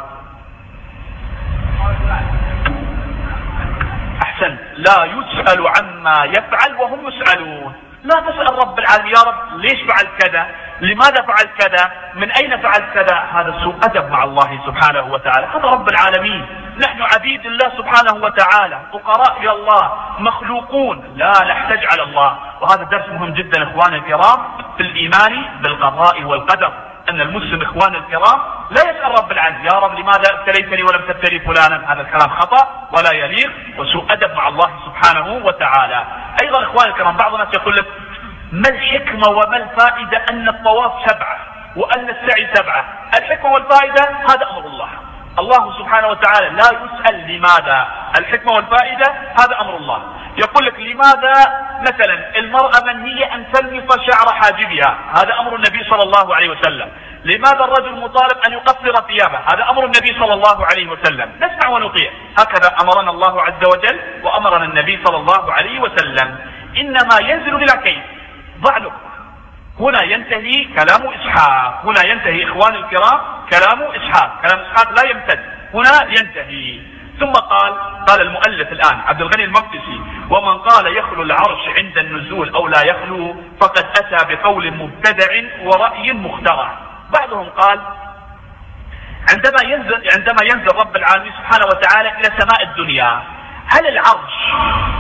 احسن. لا يسأل عما يفعل وهم يسألون. لا تسأل رب العالمين: يا رب ليش فعل كذا؟ لماذا فعل كذا؟ من اين فعل كذا؟ هذا سوء ادب مع الله سبحانه وتعالى. هذا رب العالمين، نحن عبيد الله سبحانه وتعالى، فقراء الى الله، مخلوقون، لا نحتاج على الله. وهذا درس مهم جدا اخواني الكرام في الايمان بالقضاء والقدر، ان المسلم اخواني الكرام لا يسأل رب العالمين: يا رب لماذا ابتليتني ولم تبتلي فلانا؟ هذا الكلام خطأ ولا يليق وسوء ادب مع الله سبحانه وتعالى. ايضا اخواني الكرام بعض الناس يقول لك: ما الحكمة وما الفائدة ان الطواف سبعة وان السعي سبعة؟ الحكمة والفائدة هذا امر الله. الله سبحانه وتعالى لا يسأل لماذا، الحكمة والفائدة هذا أمر الله. يقول لك لماذا مثلا المرأة منهية أن تلمس شعر حاجبها، هذا أمر النبي صلى الله عليه وسلم. لماذا الرجل مطالب أن يقصر ثيابه، هذا أمر النبي صلى الله عليه وسلم. نسمع ونطيع، هكذا أمرنا الله عز وجل وأمرنا النبي صلى الله عليه وسلم. إنما ينزل بلا كيف. ضع له. هنا ينتهي كلام إسحاق، هنا ينتهي إخواني الكرام كلام إسحاق، كلام إسحاق لا يمتد، هنا ينتهي. ثم قال قال المؤلف الآن عبد الغني المقدسي: ومن قال يخلو العرش عند النزول أو لا يخلو فقد أتى بقول مبتدع ورأي مخترع. بعضهم قال عندما ينزل عندما ينزل رب العالمين سبحانه وتعالى إلى سماء الدنيا، هل العرش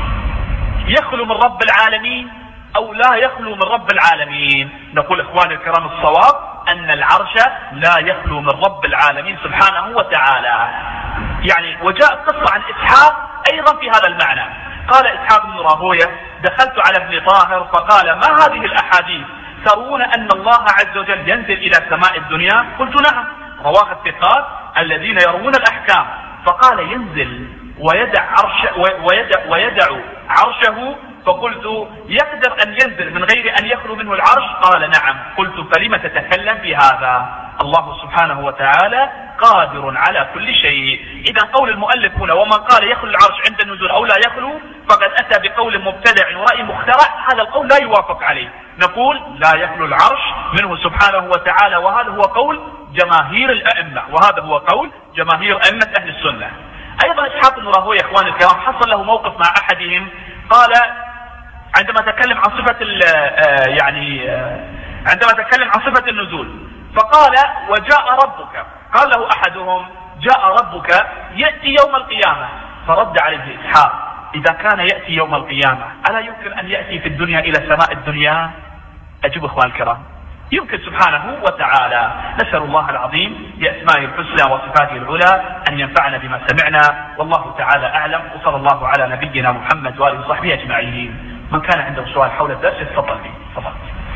يخلو من رب العالمين أو لا يخلو من رب العالمين؟ نقول إخواني الكرام الصواب أن العرش لا يخلو من رب العالمين سبحانه وتعالى. يعني وجاءت قصة عن إسحاق أيضا في هذا المعنى. قال إسحاق بن راهويه: دخلت على ابن طاهر فقال: ما هذه الأحاديث؟ ترون أن الله عز وجل ينزل إلى سماء الدنيا؟ قلت: نعم، رواها الثقات الذين يروون الأحكام. فقال: ينزل ويدع, عرش ويدع, ويدع عرشه. فقلت: يقدر أن ينزل من غير أن يخلو منه العرش؟ قال: نعم. قلت: فلم تتكلم في هذا؟ الله سبحانه وتعالى قادر على كل شيء. إذا قول المؤلف هنا ومن قال يخلو العرش عند النزول أو لا يخلو فقد أتى بقول مبتدع ورأي مخترع، هذا القول لا يوافق عليه. نقول لا يخلو العرش منه سبحانه وتعالى، وهذا هو قول جماهير الأئمة، وهذا هو قول جماهير أئمة أهل السنة. أيضا إسحاق بن راهويه يا إخواني الكرام حصل له موقف مع أحدهم، قال عندما تكلم عن صفة يعني عندما تكلم عن صفة النزول فقال: وجاء ربك. قال له أحدهم: جاء ربك يأتي يوم القيامة. فرد عليه إسحاق: إذا كان يأتي يوم القيامة ألا يمكن أن يأتي في الدنيا إلى سماء الدنيا؟ أجب إخوان الكرام، يمكن سبحانه وتعالى. نسأل الله العظيم بأسمائه الحسنى وصفاته العلى أن ينفعنا بما سمعنا، والله تعالى أعلم، وصلى الله على نبينا محمد وآله وصحبه أجمعين. من كان عنده سؤال حول الدرس يتفضل به. تفضل.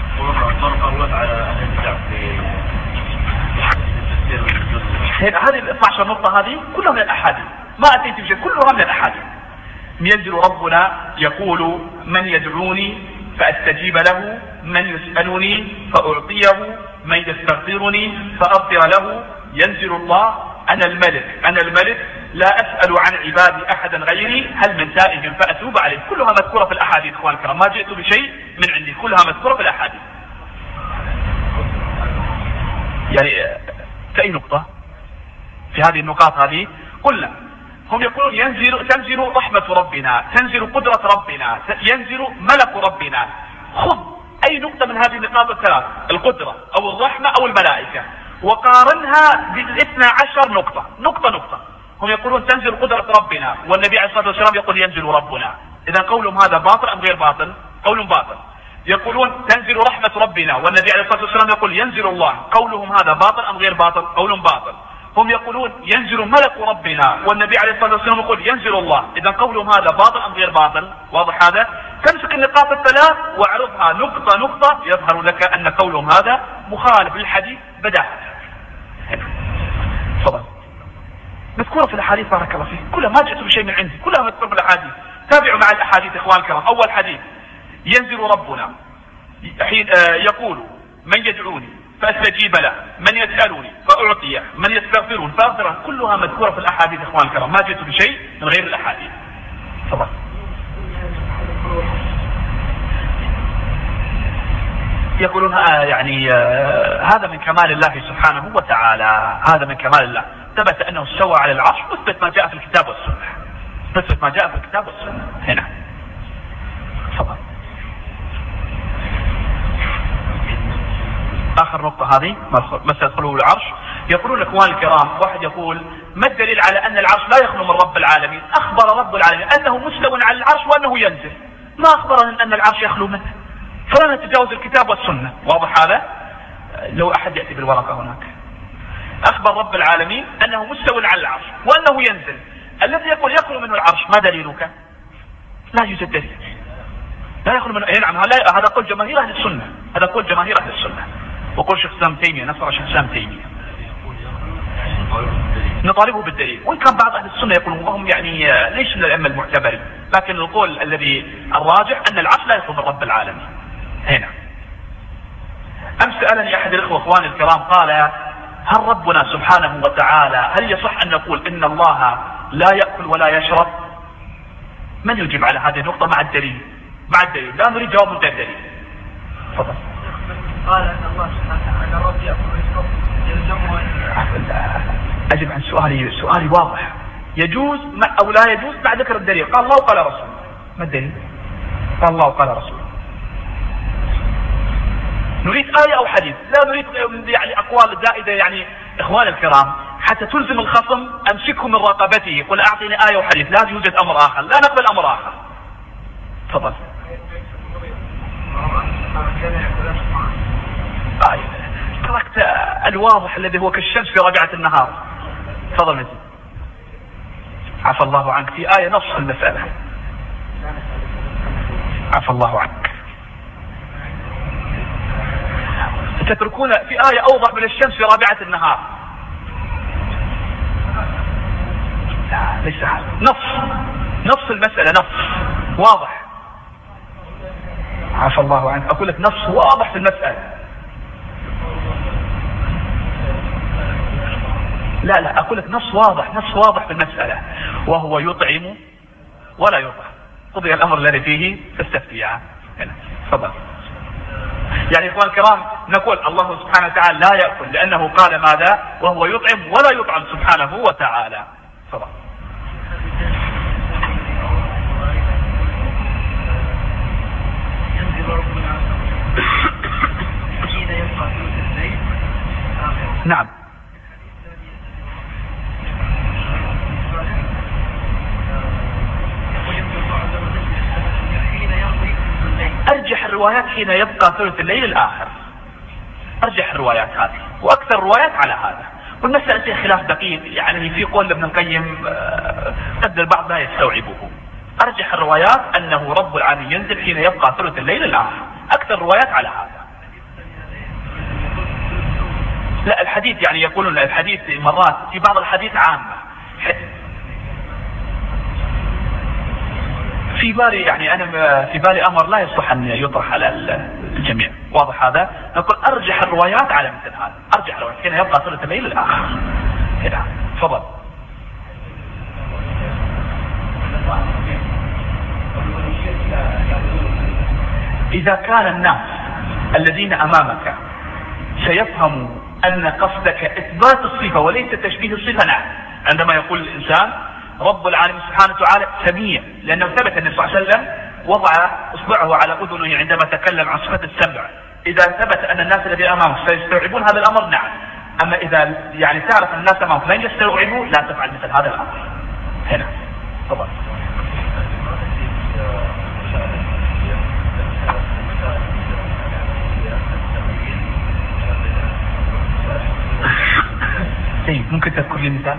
هذه ال اثنتي عشرة نقطة هذه كلها من الأحاديث، ما أتيت بشيء، كلها من الأحاديث. ينزل ربنا يقول: من يدعوني فأستجيب له، من يسألني فأعطيه، من يستغفرني فأغفر له. ينزل الله: أنا الملك أنا الملك لا أسأل عن عبادي أحدا غيري، هل من تائب فأتوب عليه. كلها مذكورة في الأحاديث إخوان الكرام، ما جئت بشيء من عندي، كلها مذكورة في الأحاديث. يعني في أي نقطة في هذه النقاط هذه قلنا هم يقولون ينزل تنزل رحمة ربنا، تنزل قدرة ربنا، ينزل ملك ربنا. خذ أي نقطة من هذه النقاط الثلاث، القدرة أو الرحمة أو الملائكة، وقارنها بالاثنى عشر نقطة نقطة نقطة. هم يقولون تنزل قدرة ربنا، والنبي عليه الصلاة والسلام يقول ينزل ربنا. إذا قولهم هذا باطل أم غير باطل؟ قول باطل. يقولون تنزل رحمة ربنا، والنبي عليه الصلاة والسلام يقول ينزل الله، قولهم هذا باطل أم غير باطل؟ قول باطل. هم يقولون ينزل ملك ربنا، والنبي عليه الصلاة والسلام يقول ينزل الله، إذا قولهم هذا باطل أم غير باطل؟ واضح هذا؟ تمسك النقاط الثلاث واعرضها نقطة نقطة، يظهر لك أن قولهم هذا مخالف للحديث بداهة. تفضل. مذكورة في الأحاديث بارك الله فيك، كلها ما جئت بشيء من عندي، كلها مذكورة في الأحاديث. تابعوا مع الأحاديث إخوان الكرام. أول حديث: ينزل ربنا حين يقول: من يدعوني فأستجيب له، من يسألني فأعطيه، من يستغفرون فأغفره. كلها مذكورة في الأحاديث إخوان الكرام، ما جئت بشيء من غير الأحاديث. تفضل. يقولون آه يعني آه هذا من كمال الله سبحانه وتعالى، هذا من كمال الله. ثبت أنه استوى على العرش، نثبت ما جاء في الكتاب والسنة، نثبت ما جاء في الكتاب والسنة. هنا تفضل. آخر نقطة هذه مسألة خلو العرش. يقولون إخوان الكرام، واحد يقول: ما الدليل على أن العرش لا يخلو من رب العالمين؟ أخبر رب العالمين أنه مستو على العرش وأنه ينزل، ما أخبرنا أن العرش يخلو منه، فلا نتجاوز الكتاب والسنة. واضح هذا؟ لو أحد يأتي بالورقة هناك. أخبر رب العالمين أنه مستو على العرش وأنه ينزل، الذي يقول يخلو منه العرش ما دليلك؟ لا يوجد دليل، لا يخلو منه. نعم، هذا قول جماهير أهل السنة، هذا قول جماهير أهل السنة، وقول شيخ الإسلام تيمية، نصر شيخ الإسلام تيمية. نطالبه بالدليل. وإن كان بعض أهل السنة يقولون وهم يعني ليش من الأئمة المعتبرين، لكن القول الذي الراجح أن العرش لا يطلب من رب العالمين. هنا أمس سألني أحد الإخوة إخواني الكرام قال: هل ربنا سبحانه وتعالى هل يصح أن نقول إن الله لا يأكل ولا يشرب؟ من يجيب على هذه النقطة مع الدليل؟ مع الدليل، لا نريد جواب من دليل. تفضل. قال أن الله سبحانه وتعالى رب يأكل ويشرب يلزمه. أجب عن سؤالي، سؤالي واضح. يجوز أو لا يجوز مع ذكر الدليل. قال الله وقال رسول. ما الدليل؟ قال الله وقال رسول. نريد آية أو حديث، لا نريد يعني أقوال زائدة. يعني إخوان الكرام حتى تلزم الخصم أمسكه من رقبته، قل أعطيني آية وحديث، لا يوجد أمر آخر، لا نقبل أمر آخر. تفضل. آية. تركت الواضح الذي هو كالشمس في ربيعة النهار. تفضل مزيد. عفى الله عنك، في آية نص المسألة. عفى الله عنك. تتركون في آية أوضح من الشمس في رابعة النهار. لا ليس هذا نص، نص المسألة نص واضح. عفى الله عنك، أقول لك نص واضح في المسألة. لا لا أقول لك نص واضح، نص واضح في المسألة، وهو يطعم ولا يطعم. قضي الأمر الذي فيه فاستفتيا. هنا تفضل. يعني إخوان الكرام نقول الله سبحانه وتعالى لا يأكل لأنه قال ماذا؟ وهو يطعم ولا يطعم سبحانه وتعالى. تفضل. نعم. أرجح الروايات حين يبقى ثلث الليل الآخر، أرجح الروايات هذه، وأكثر الروايات على هذا. والمسألة فيها خلاف دقيق، يعني في قول ابن القيم قد البعض لا يستوعبه. أرجح الروايات أنه رب العالمين ينزل حين يبقى ثلث الليل الآخر، أكثر الروايات على هذا. لا الحديث يعني يقولون الحديث مرات في بعض الحديث عامة. في بالي يعني أنا في بالي أمر لا يصح أن يطرح على الجميع، واضح هذا؟ نقول أرجح الروايات على مثل هذا، أرجح الروايات حين يبقى ثلث الليل الآخر. هنا تفضل. إذا كان الناس الذين أمامك سيفهموا أن قصدك إثبات الصفة وليس تشبيه الصفة، نعم. عندما يقول الإنسان رب العالمين سبحانه وتعالى سميع، لأنه ثبت أن النبي صلى الله عليه وسلم وضع إصبعه على أذنه عندما تكلم عن صفة السمع. إذا ثبت أن الناس الذين أمامك سيستوعبون هذا الأمر، نعم. أما إذا يعني تعرف أن الناس أمامك لن يستوعبوا، لا تفعل مثل هذا الأمر. هنا تفضل. طيب ممكن تذكر لي مثال؟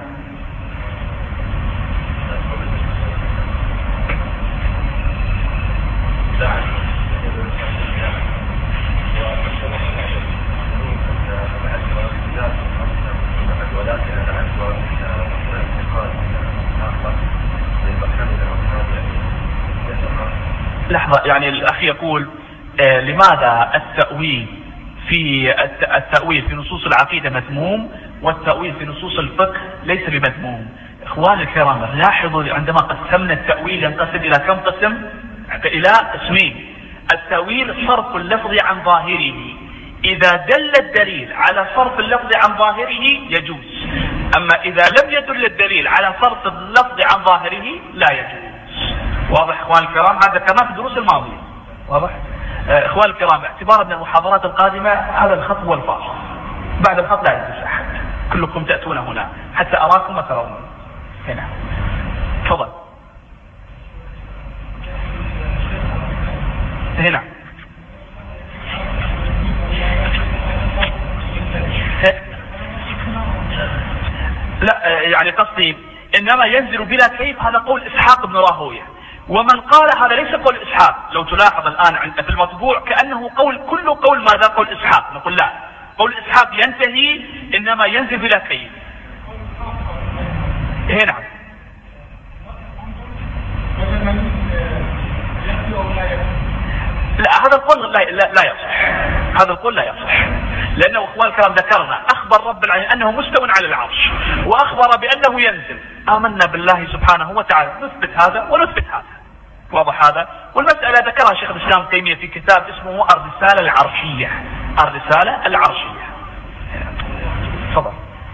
لحظة، يعني الأخ يقول آه لماذا التأويل في التأويل في نصوص العقيدة مذموم والتأويل في نصوص الفقه ليس بمذموم؟ إخواني الكرام لاحظوا عندما قسمنا التأويل ينقسم إلى كم قسم؟ إلى قسمين. التأويل صرف اللفظ عن ظاهره، إذا دل الدليل على صرف اللفظ عن ظاهره يجوز، أما إذا لم يدل الدليل على صرف اللفظ عن ظاهره لا يجوز. واضح إخواني الكرام؟ هذا كمان في الدروس الماضية. واضح؟ إخواني الكرام اعتبارا من المحاضرات القادمة هذا الخط هو الفاصل، بعد الخط لا يجوز أحد، كلكم تأتون هنا حتى أراكم وترون. هنا تفضل. هنا لا يعني قصدي إنما ينزل بلا كيف، هذا قول إسحاق بن راهويه، ومن قال هذا ليس قول إسحاق. لو تلاحظ الآن في المطبوع كأنه قول كل قول ماذا قول إسحاق، نقول لا، قول إسحاق ينتهي إنما ينزل بلا كيف. هنا نعم. لا هذا القول لا, لا, لا يصح، هذا القول لا يصح، لأنه إخوان الكرام ذكرنا أخبر رب العالمين أنه مستو على العرش، وأخبر بأنه ينزل، آمنا بالله سبحانه وتعالى، نثبت هذا ونثبت هذا، واضح هذا. والمسألة ذكرها شيخ الإسلام ابن تيمية في كتاب اسمه الرسالة العرشية، الرسالة العرشية. تفضل.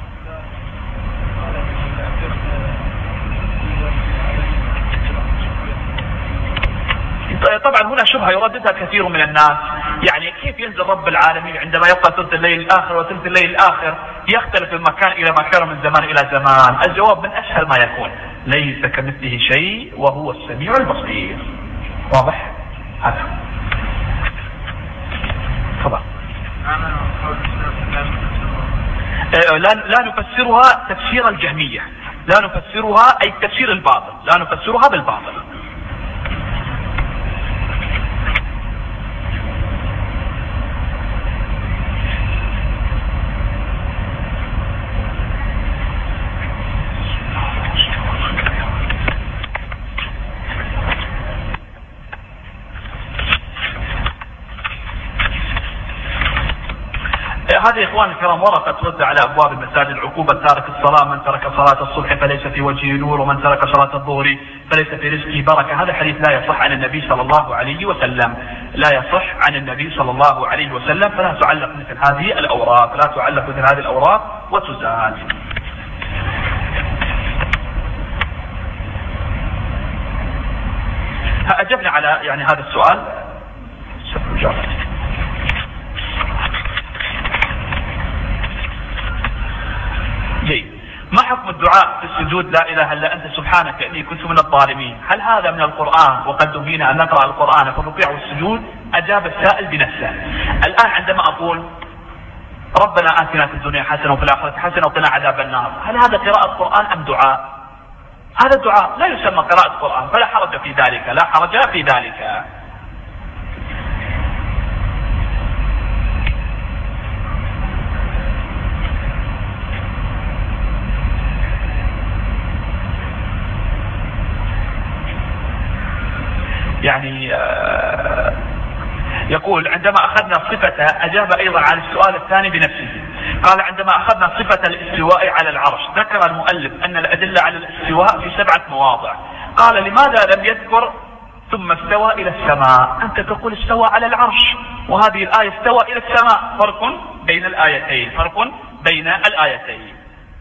طبعا هنا شبهة يرددها كثير من الناس، يعني كيف ينزل رب العالمين عندما يبقى ثلث الليل الآخر وثلث الليل الآخر يختلف المكان إلى مكان من زمان إلى زمان؟ الجواب من أسهل ما يكون، ليس كمثله شيء وهو السميع البصير. واضح هذا. تفضل. لا لا نفسرها تفسير الجهمية، لا نفسرها أي تفسير الباطل، لا نفسرها بالباطل. هذه إخوان الكرام ورقة ترد على أبواب المساجد، عقوبة تارك الصلاة، من ترك صلاة الصبح فليس في وجهه نور، ومن ترك صلاة الظهر فليس في رزقه بركة. هذا حديث لا يصح عن النبي صلى الله عليه وسلم، لا يصح عن النبي صلى الله عليه وسلم، فلا تعلق مثل هذه الأوراق، لا تعلق مثل هذه الأوراق وتزال. أجبنا على يعني هذا السؤال. جيد. ما حكم الدعاء في السجود لا إله إلا أنت سبحانك إني كنت من الظالمين؟ هل هذا من القرآن وقد نهينا أن نقرأ القرآن في الركوع والسجود؟ أجاب السائل بنفسه. الآن عندما أقول ربنا آتنا في الدنيا حسنة وفي الآخرة حسنة وقنا عذاب النار، هل هذا قراءة قرآن أم دعاء؟ هذا دعاء لا يسمى قراءة قرآن، فلا حرج في ذلك، لا حرج في ذلك. يعني يقول عندما أخذنا صفة، أجاب أيضا عن السؤال الثاني بنفسه، قال عندما أخذنا صفة الاستواء على العرش ذكر المؤلف أن الأدلة على الاستواء في سبعة مواضع، قال لماذا لم يذكر ثم استوى إلى السماء؟ أنت تقول استوى على العرش، وهذه الآية استوى إلى السماء، فرق بين الآيتين، فرق بين الآيتين.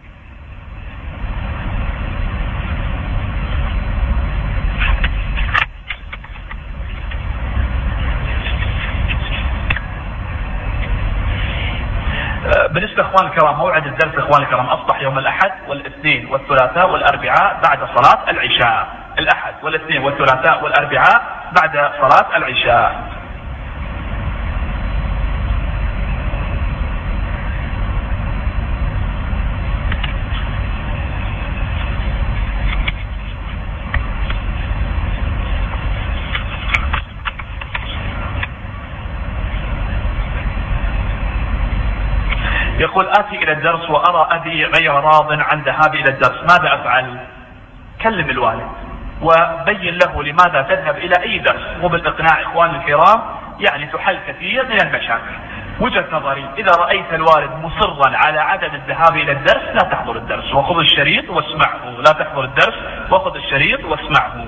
بالنسبة اخوان الكرام، موعد الدرس اخوان الكرام اصبح يوم الاحد والاثنين والثلاثاء والاربعاء بعد صلاة العشاء، الاحد والاثنين والثلاثاء والاربعاء بعد صلاة العشاء. يقول آتي إلى الدرس وأرى أبي غير راض عن ذهابي إلى الدرس، ماذا أفعل؟ كلم الوالد وبين له لماذا تذهب إلى أي درس، وبالإقناع إخوان الكرام يعني تحل كثير من المشاكل. وجهة نظري إذا رأيت الوالد مصرا على عدم الذهاب إلى الدرس لا تحضر الدرس، وخذ الشريط واسمعه، لا تحضر الدرس وخذ الشريط واسمعه.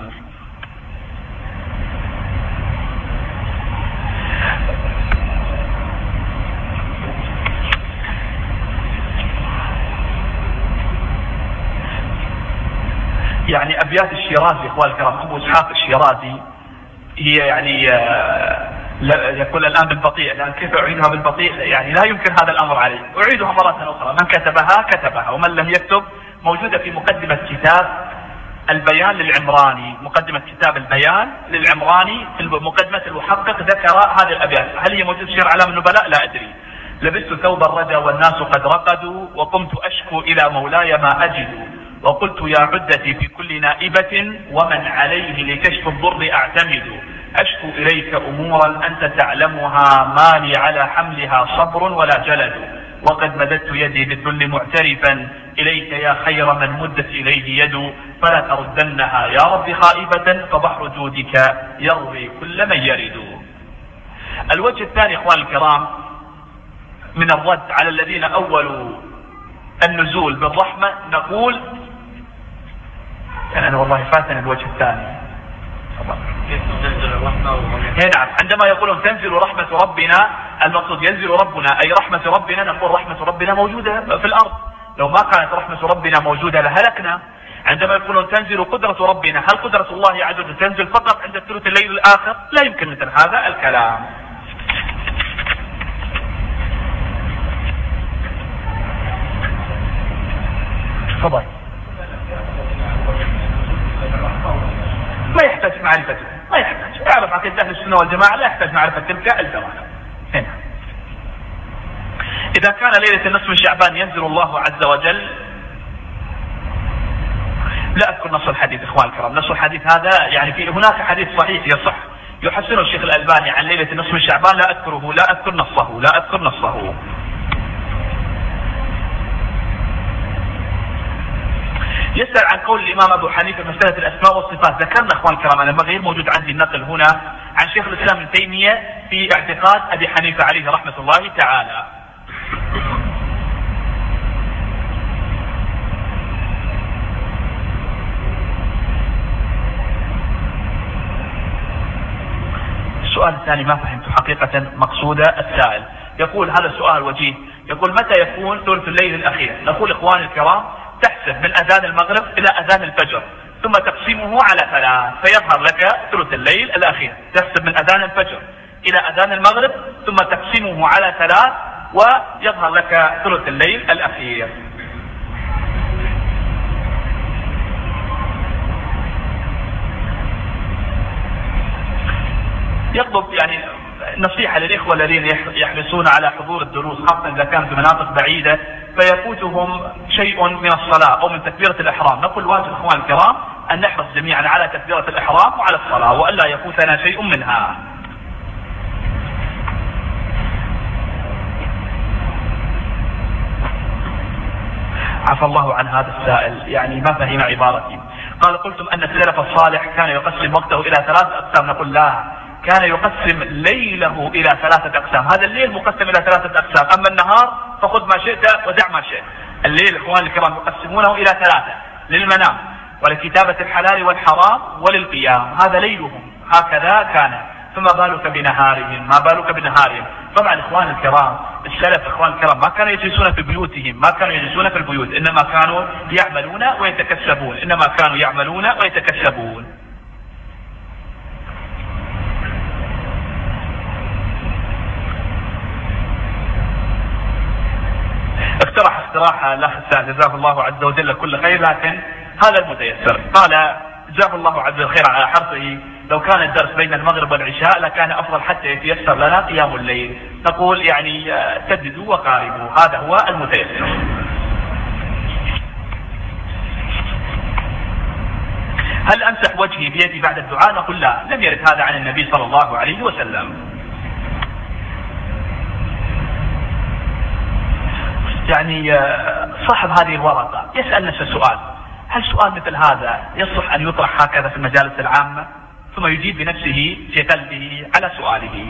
يعني أبيات الشيرازي إخوان الكرام، أبو إسحاق الشيرازي هي يعني يقول الآن بالبطيء، لأن كيف أعيدها بالبطيء يعني لا يمكن هذا الأمر علي، أعيدها مرة أخرى، من كتبها كتبها، ومن لم يكتب موجودة في مقدمة كتاب البيان للعمراني، مقدمة كتاب البيان للعمراني في مقدمة المحقق ذكر هذه الأبيات. هل هي موجودة في سير أعلام النبلاء؟ لا أدري. لبست ثوب الرجا والناس قد رقدوا، وقمت أشكو إلى مولاي ما أجد، وقلت يا عدتي في كل نائبة ومن عليه لكشف الضر أعتمد، أشكو إليك أمورا أنت تعلمها ما لي على حملها صبر ولا جلد، وقد مددت يدي بالذل معترفا إليك يا خير من مدت إليه يد، فلا تردنها يا رب خائبة، فبحر جودك يروي كل من يرد. الوجه الثاني إخوان الكرام من الرد على الذين أولوا النزول بالرحمة، نقول يعني أنا والله فاتني الوجه الثاني. نعم، عندما يقولون تنزل رحمة ربنا، المقصود ينزل ربنا أي رحمة ربنا، نقول رحمة ربنا موجودة في الأرض، لو ما كانت رحمة ربنا موجودة لهلكنا. عندما يقولون تنزل قدرة ربنا، هل قدرة الله عز وجل تنزل فقط عند ثلث الليل الآخر؟ لا يمكن مثل هذا الكلام. تفضل. ما يحتاج معرفته، ما يحتاج يعرف عقيدة أهل السنة والجماعة، لا يحتاج معرفة تلك الجوانب. هنا إذا كان ليلة النصف من شعبان ينزل الله عز وجل، لا أذكر نص الحديث إخوان الكرام، نص الحديث هذا يعني في هناك حديث صحيح يصح يحسنه الشيخ الألباني عن ليلة النصف من شعبان، لا أذكره، لا أذكر نصه، لا أذكر نصه. يسأل عن قول الإمام أبو حنيفة مسألة الأسماء والصفات. ذكرنا إخوان الكرام، أنا غير موجود عندي النقل هنا عن شيخ الإسلام ابن تيمية في اعتقاد أبي حنيفة عليه رحمة الله تعالى. السؤال الثاني ما فهمت حقيقة مقصود السائل. يقول هذا السؤال وجيه، يقول متى يكون ثلث الليل الأخير؟ نقول إخوان الكرام تحسب من أذان المغرب إلى أذان الفجر ثم تقسمه على ثلاث فيظهر لك ثلث الليل الأخير. تحسب من أذان الفجر إلى أذان المغرب ثم تقسمه على ثلاث ويظهر لك ثلث الليل الأخير. يطلب يعني نصيحة للإخوة الذين يحرصون على حضور الدروس، خاصة إذا كانت في مناطق بعيدة فيفوتهم شيء من الصلاة أو من تكبيرة الإحرام. نقول واجب إخوان الكرام أن نحرص جميعا على تكبيرة الإحرام وعلى الصلاة وألا يفوتنا شيء منها. عفى الله عن هذا السائل، يعني ما فهم عبارتي. قال قلتم أن السلف الصالح كان يقسم وقته إلى ثلاث أقسام. نقول لا، كان يقسم ليله إلى ثلاثة أقسام. هذا الليل مقسم إلى ثلاثة أقسام، أما النهار فخذ ما شئت ودع ما شئت. الليل إخوان الكرام يقسمونه إلى ثلاثة: للمنام ولكتابة الحلال والحرام وللقيام. هذا ليلهم هكذا كان، فما بالك بنهارهم، ما بالك بنهارهم. طبعا إخوان الكرام السلف إخوان الكرام ما كانوا يجلسون في بيوتهم، ما كانوا يجلسون في البيوت، إنما كانوا يعملون ويتكسبون، إنما كانوا يعملون ويتكسبون. اقترح اقتراح الاخ السائل جزاه الله عز وجل كل خير، لكن هذا المتيسر. قال جزاه الله عز وجل خير على حرصه، لو كان الدرس بين المغرب والعشاء لكان افضل حتى يتيسر لنا قيام الليل. نقول يعني سددوا وقاربوا، هذا هو المتيسر. هل امسح وجهي بيدي بعد الدعاء؟ نقول لا، لم يرد هذا عن النبي صلى الله عليه وسلم. يعني صاحب هذه الورقة يسأل نفسه سؤال: هل سؤال مثل هذا يصح أن يطرح هكذا في المجالس العامة؟ ثم يجيب بنفسه في قلبه على سؤاله.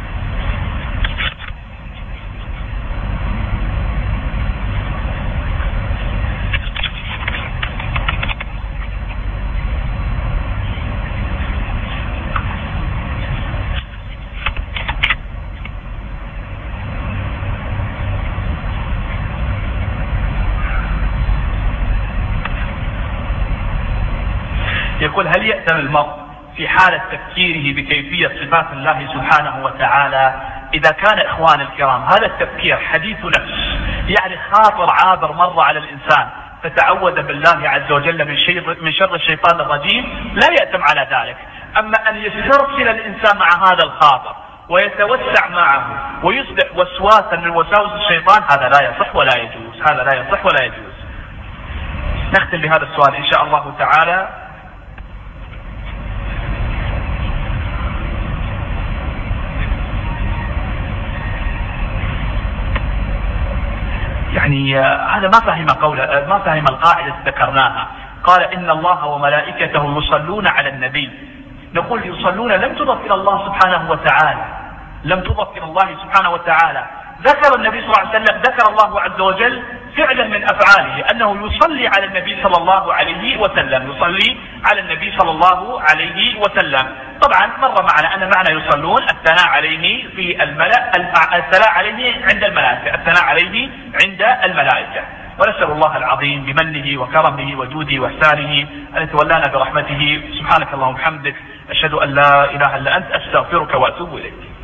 يقول: هل يأثم المرء في حالة تفكيره بكيفية صفات الله سبحانه وتعالى إذا كان إخوان الكرام هذا التفكير حديث نفس، يعني خاطر عابر مر على الإنسان فتعوذ بالله عز وجل من شر من شر الشيطان الرجيم، لا يأثم على ذلك. أما أن يسترسل الإنسان مع هذا الخاطر ويتوسع معه ويصبح وسواسا من وساوس الشيطان، هذا لا يصح ولا يجوز، هذا لا يصح ولا يجوز. نختم بهذا السؤال إن شاء الله تعالى. يعني هذا ما فهم قول ما فهم القاعدة ذكرناها. قال إن الله وملائكته يصلون على النبي، نقول يصلون لم تضف إلى الله سبحانه وتعالى، لم تضف إلى الله سبحانه وتعالى. ذكر النبي صلى الله عليه وسلم، ذكر الله عز وجل فعلا من أفعاله أنه يصلي على النبي صلى الله عليه وسلم، يصلي على النبي صلى الله عليه وسلم. طبعا مر معنا أن معنى يصلون الثناء عليه في الملأ، الثناء عليه عند الملائكة، الثناء عليه عند الملائكة. ونسأل الله العظيم بمنه وكرمه وجوده وإحسانه أن يتولانا برحمته. سبحانك اللهم وبحمدك، أشهد أن لا إله إلا أنت، أستغفرك وأتوب إليك.